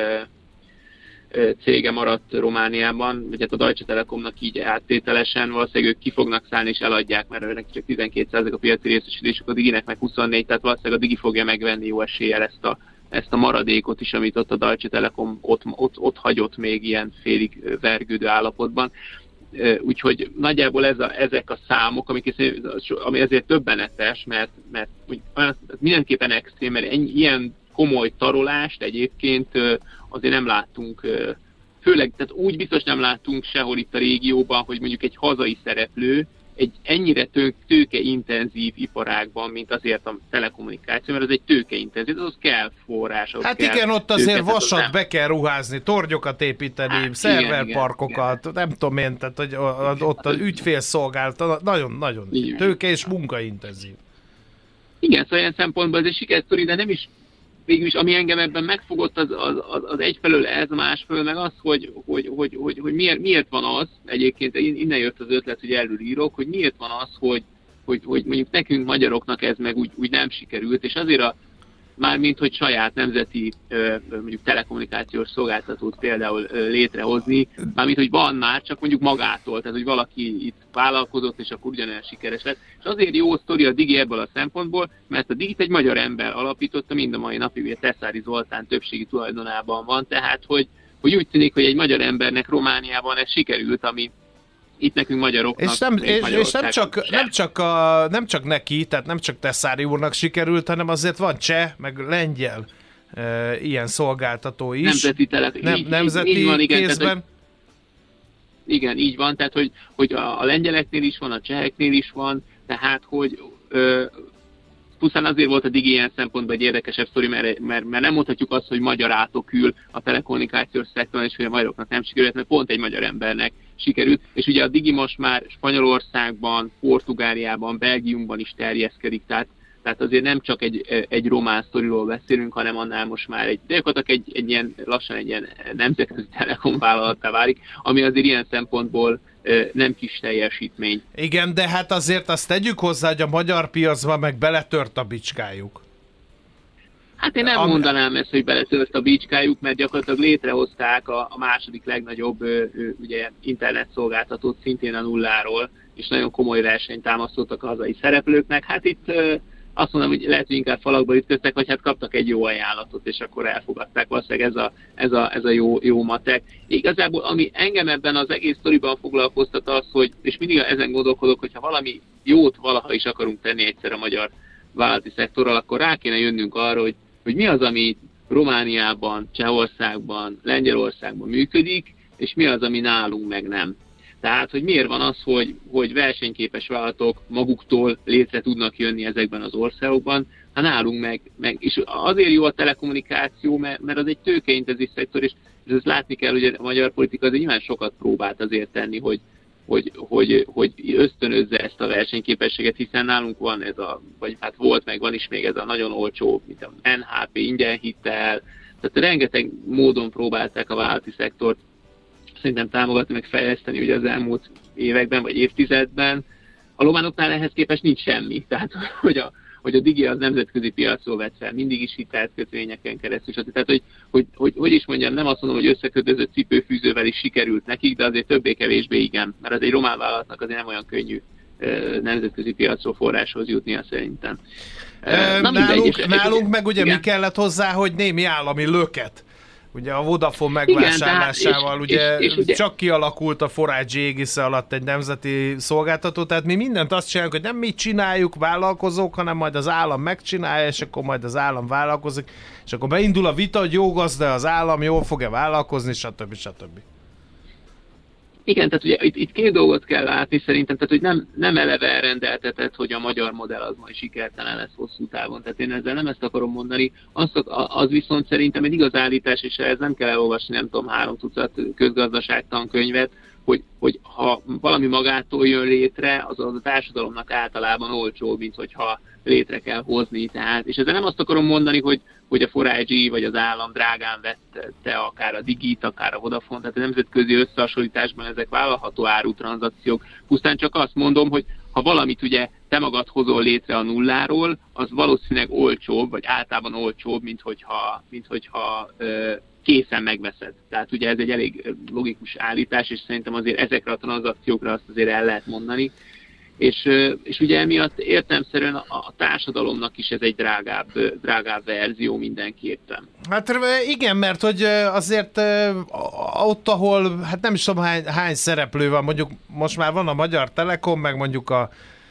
cége maradt Romániában, vagy hát a Deutsche Telekomnak így áttételesen, valószínűleg ők ki fognak szállni és eladják, mert őnek csak tizenkét százalék a piaci részesedésük, a Diginek meg huszonnégy, tehát valószínűleg a Digi fogja megvenni jó eséllyel ezt a, ezt a maradékot is, amit ott a Deutsche Telekom ott, ott, ott hagyott még ilyen félig vergődő állapotban. Úgyhogy nagyjából ez a, ezek a számok, amik, ami ezért többenetes, mert, mert mindenképpen extrém, mert ennyi, ilyen komoly tarolást egyébként azért nem láttunk, főleg, tehát úgy biztos nem láttunk sehol itt a régióban, hogy mondjuk egy hazai szereplő egy ennyire tő, tőkeintenzív iparágban, mint azért a telekommunikáció, mert ez egy tőkeintenzív, az kell forrás. Hát kell igen, ott azért tőke, vasat nem. be kell ruházni, tornyokat építeni, hát, szerverparkokat, igen, igen, nem tudom én, tehát hogy ott az ügyfélszolgálat, nagyon-nagyon tőke és munkaintenzív. Igen, szóval ilyen szempontból ez egy sikersztori, de nem is végülis, ami engem ebben megfogott, az, az, az, az egyfelől ez, másfelől meg az, hogy, hogy, hogy, hogy, hogy miért, miért van az, egyébként innen jött az ötlet, hogy erről írok, hogy miért van az, hogy, hogy, hogy mondjuk nekünk magyaroknak ez meg úgy, úgy nem sikerült, és azért a mármint, hogy saját nemzeti mondjuk telekommunikációs szolgáltatót például létrehozni, mármint, hogy van már, csak mondjuk magától, tehát hogy valaki itt vállalkozott, és akkor ugyanolyan sikeres lett. És azért jó sztori a Digi ebből a szempontból, mert a Digit egy magyar ember alapította, mind a mai napig, ugye Teszári Zoltán többségi tulajdonában van, tehát hogy, hogy úgy tűnik, hogy egy magyar embernek Romániában ez sikerült, ami itt nekünk magyaroknak. És nem, és, és nem, csak, nem, csak a, nem csak neki, tehát nem csak Teszári úrnak sikerült, hanem azért van cseh, meg lengyel e, ilyen szolgáltató is. Nemzeti telep. Nem, így, nemzeti így van, igen, kézben. Tehát, hogy, igen, így van, tehát hogy, hogy a, a lengyeleknél is van, a cseheknél is van, tehát hogy ö, pusztán azért volt a Digi ilyen szempontból egy érdekesebb sztori, mert, mert, mert nem mondhatjuk azt, hogy magyar átok ül a telekommunikációs szektoron, és hogy a magyaroknak nem sikerült, mert pont egy magyar embernek sikerült. És ugye a Digi most már Spanyolországban, Portugáliában, Belgiumban is terjeszkedik, tehát, tehát azért nem csak egy, egy román sztoriról beszélünk, hanem annál most már egy, de egy, egy ilyen, lassan egy ilyen nemzetközi telekomvállalattá válik, ami azért ilyen szempontból nem kis teljesítmény. Igen, de hát azért azt tegyük hozzá, hogy a magyar piacban meg beletört a bicskájuk. Hát én nem Am- mondanám ezt, hogy beletört a bicskájuk, mert gyakorlatilag létrehozták a, a második legnagyobb ö, ö, ugye, internetszolgáltatót szintén a nulláról, és nagyon komoly versenyt támasztottak a hazai szereplőknek. Hát itt ö, azt mondom, hogy lehet, hogy inkább falakba ütköztek, vagy hát kaptak egy jó ajánlatot, és akkor elfogadták. Valószínűleg ez a, ez a, ez a jó, jó matek. Igazából, ami engem ebben az egész sztoriban foglalkoztat az, hogy, és mindig ezen gondolkodok, hogyha valami jót valaha is akarunk tenni egyszer a magyar vállalati szektorral, akkor rá kéne jönnünk arra, hogy, hogy mi az, ami Romániában, Csehországban, Lengyelországban működik, és mi az, ami nálunk meg nem. Tehát, hogy miért van az, hogy, hogy versenyképes vállalatok maguktól létre tudnak jönni ezekben az országokban, ha nálunk meg, meg és azért jó a telekommunikáció, mert, mert az egy tőkeintenzív szektor, és, és ezt látni kell, hogy a magyar politika azért nyilván sokat próbált azért tenni, hogy, hogy, hogy, hogy ösztönözze ezt a versenyképességet, hiszen nálunk van ez a, vagy hát volt, meg van is még ez a nagyon olcsó, mint a en há pé, ingyen hitel, tehát rengeteg módon próbálták a vállalati szektort szerintem támogatni, meg fejleszteni ugye az elmúlt években, vagy évtizedben. A románoknál ehhez képest nincs semmi. Tehát, hogy a, hogy a Digi az nemzetközi piacról vett fel, mindig is hitelt kötvényeken keresztül. Tehát, hogy, hogy, hogy, hogy is mondjam, nem azt mondom, hogy összekötözött cipőfűzővel is sikerült nekik, de azért többé-kevésbé igen. Mert az egy román vállalatnak azért nem olyan könnyű nemzetközi piacról forráshoz jutnia szerintem. E, Na, nálunk, mindegy, nálunk meg ugye igen. mi kellett hozzá, hogy némi állami löket. Ugye a Vodafone megvásárlásával igen, ugye, és, és, és ugye csak kialakult a four G égisze alatt egy nemzeti szolgáltató, tehát mi mindent azt csináljuk, hogy nem mi csináljuk vállalkozók, hanem majd az állam megcsinálja, és akkor majd az állam vállalkozik, és akkor beindul a vita, hogy jó gazda az állam, jól fog-e vállalkozni, stb. stb. Igen, tehát ugye itt, itt két dolgot kell látni szerintem, tehát hogy nem, nem eleve elrendeltetett, hogy a magyar modell az majd sikertelen lesz hosszú távon. Tehát én ezzel nem ezt akarom mondani, az, az viszont szerintem egy igaz állítás, és ehhez nem kell elolvasni, nem tudom, három tucat közgazdaságtankönyvet, hogy, hogy ha valami magától jön létre, az a társadalomnak általában olcsóbb, mint hogyha létre kell hozni. Tehát, és ezzel nem azt akarom mondani, hogy, hogy a four G vagy az állam drágán vette akár a Digit, akár a Vodafone, tehát a nemzetközi összehasonlításban ezek vállalható árutranzakciók. Pusztán csak azt mondom, hogy ha valamit ugye te magad hozol létre a nulláról, az valószínűleg olcsóbb, vagy általában olcsóbb, mint hogyha, mint hogyha ö, készen megveszed. Tehát ugye ez egy elég logikus állítás, és szerintem azért ezekre a tranzakciókra azt azért el lehet mondani. És, és ugye emiatt értelemszerűen a társadalomnak is ez egy drágább, drágább verzió mindenképpen. Hát igen, mert hogy azért ott, ahol, hát nem is tudom hány, hány szereplő van, mondjuk most már van a Magyar Telekom, meg mondjuk a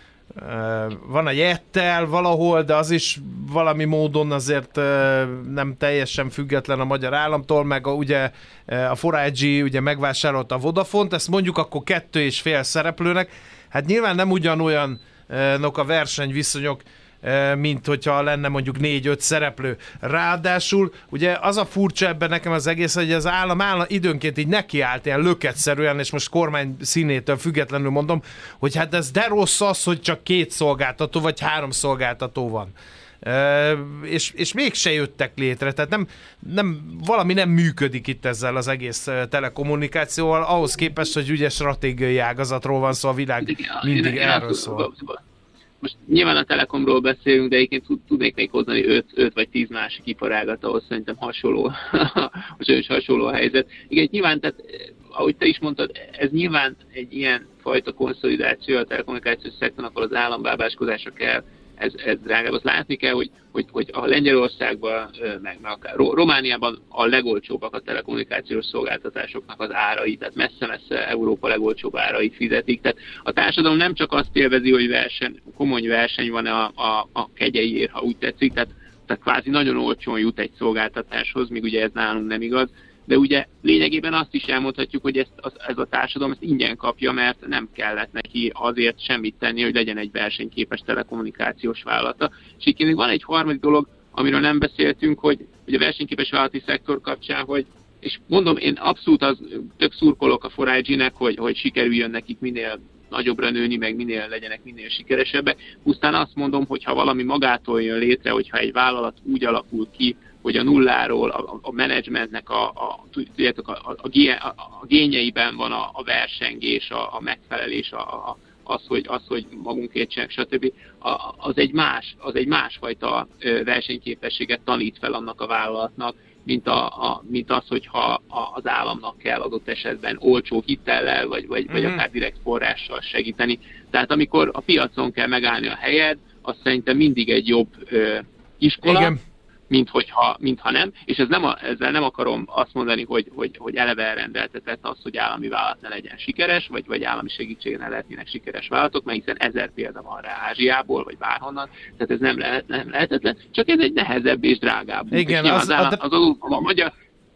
van a Jettel valahol, de az is valami módon azért nem teljesen független a magyar államtól, meg a, ugye a four G ugye megvásárolta a Vodafont, ezt mondjuk akkor kettő és fél szereplőnek. Hát nyilván nem ugyanolyanok a versenyviszonyok, mint hogyha lenne mondjuk négy-öt szereplő. Ráadásul ugye az a furcsa ebben nekem az egész, hogy az állam, állam időnként így nekiállt ilyen löketszerűen, és most kormány színétől függetlenül mondom, hogy hát ez de rossz az, hogy csak két szolgáltató vagy három szolgáltató van. Uh, és, és mégse jöttek létre, tehát nem, nem, valami nem működik itt ezzel az egész uh, telekommunikációval, ahhoz képest, hogy ugye stratégiai ágazatról van szó, a világ mindig erről szól. Most nyilván a Telekomról beszélünk, de egyébként tudnék még hozni öt vagy tíz másik iparágat, ahol szerintem hasonló, hasonló a helyzet. Igen, nyilván, tehát, ahogy te is mondtad, ez nyilván egy ilyen fajta konszolidáció a telekommunikációs szektornak, ahol az állambábáskozása kell, ez, ez drágább. Azt látni kell, hogy, hogy, hogy a Lengyelországban, meg, meg akár Romániában a legolcsóbbak a telekommunikációs szolgáltatásoknak az árai, tehát messze-messze Európa legolcsóbb árai fizetik. Tehát a társadalom nem csak azt élvezi, hogy verseny, komoly verseny van a, a, a kegyeiért, ha úgy tetszik, tehát, tehát kvázi nagyon olcsón jut egy szolgáltatáshoz, míg ugye ez nálunk nem igaz. De ugye lényegében azt is elmondhatjuk, hogy ezt, az, ez a társadalom ezt ingyen kapja, mert nem kellett neki azért semmit tenni, hogy legyen egy versenyképes telekommunikációs vállalata. És itt még van egy harmadik dolog, amiről nem beszéltünk, hogy, hogy a versenyképes vállalati szektor kapcsán, hogy, és mondom, én abszolút az, tök szurkolok a four I G-nek, hogy, hogy sikerüljön nekik minél nagyobbra nőni, meg minél legyenek minél sikeresebbek. Pusztán azt mondom, hogy ha valami magától jön létre, hogyha egy vállalat úgy alakul ki, hogy a nulláról a, a menedzsmentnek a, a, tudjátok, a, a, a, a gényeiben van a, a versengés, a, a megfelelés, a, a, az, hogy, az, hogy magunkért sem, stb. A, az, egy más, az egy másfajta versenyképességet tanít fel annak a vállalatnak, mint, a, a, mint az, hogyha az államnak kell adott esetben olcsó hitellel, vagy, vagy, mm-hmm. vagy akár direkt forrással segíteni. Tehát amikor a piacon kell megállni a helyed, az szerintem mindig egy jobb ö, iskola. Igen. Mint hogyha, mintha nem, és ez nem a, ezzel nem akarom azt mondani, hogy, hogy, hogy eleve elrendeltetett az, hogy állami vállalat ne legyen sikeres, vagy, vagy állami segítségen ne lehetnének sikeres vállalatok, mert hiszen ezer példa van rá Ázsiából, vagy bárhonnan, tehát ez nem, lehet, nem lehetetlen, csak ez egy nehezebb és drágább. Igen, és az, az, állam, a... az adó, a magyar,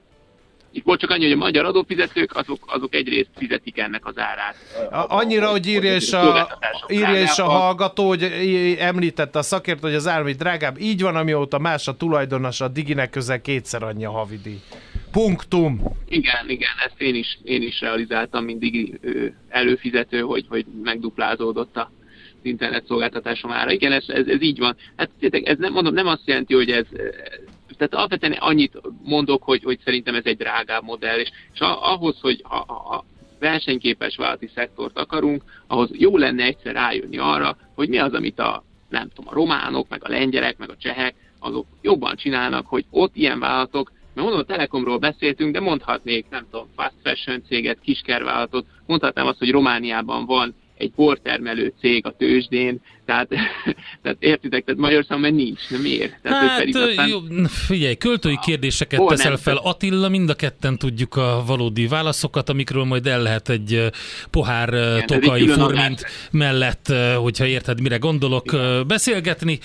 itt volt csak annyi, hogy a magyar adófizetők, azok, azok egyrészt fizetik ennek az árát. A, annyira, hogy írja is a, írja is a hallgató, hogy említette a szakért, hogy az állami drágább. Így van, amióta más a tulajdonos, a Diginek közel kétszer annyi a havidíj. Punktum. Igen, igen, ezt én is, én is realizáltam, mint Digi előfizető, hogy, hogy megduplázódott a internet szolgáltatásom ára. Igen, ez, ez, ez így van. Hát ez nem, mondom, nem azt jelenti, hogy ez... Tehát alapvetően annyit mondok, hogy, hogy szerintem ez egy drágább modell, és, és ahhoz, hogy a, a versenyképes vállalati szektort akarunk, ahhoz jó lenne egyszer rájönni arra, hogy mi az, amit a, nem tudom, a románok, meg a lengyelek, meg a csehek, azok jobban csinálnak, hogy ott ilyen vállalatok, mert mondom, a Telekomról beszéltünk, de mondhatnék, nem tudom, fast fashion céget, kiskervállalatot, mondhatnám azt, hogy Romániában van egy bortermelő cég a tőzsdén, tehát, tehát értitek, tehát Magyarországon nincs, nem miért? Tehát hát aztán... jó, figyelj, költői kérdéseket Hol teszel fel, Attila, mind a ketten tudjuk a valódi válaszokat, amikről majd el lehet egy pohár igen, tokai furmint mellett, hogyha érted, mire gondolok, igen. beszélgetni.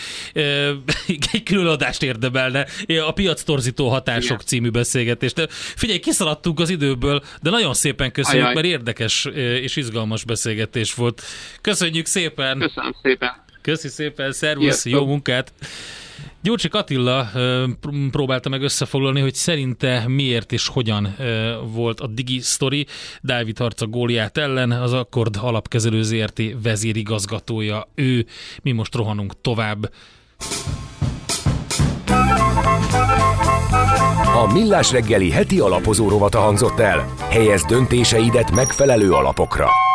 Egy külön adást érdemelne, a piactorzító hatások igen. című beszélgetést. Figyelj, kiszaladtunk az időből, de nagyon szépen köszönjük, Ajaj. mert érdekes és izgalmas beszélgetés volt. Köszönjük szépen! Köszönöm szépen! Köszi szépen, szervusz, jó munkát! Gyurcsik Attila próbálta meg összefoglalni, hogy szerinte miért és hogyan volt a Digi Story Dávid harca Góliát ellen, az Akkord Alapkezelő zé er té vezérigazgatója ő. Mi most rohanunk tovább. A Millás reggeli heti alapozó rovata hangzott el. Helyezd döntéseidet megfelelő alapokra.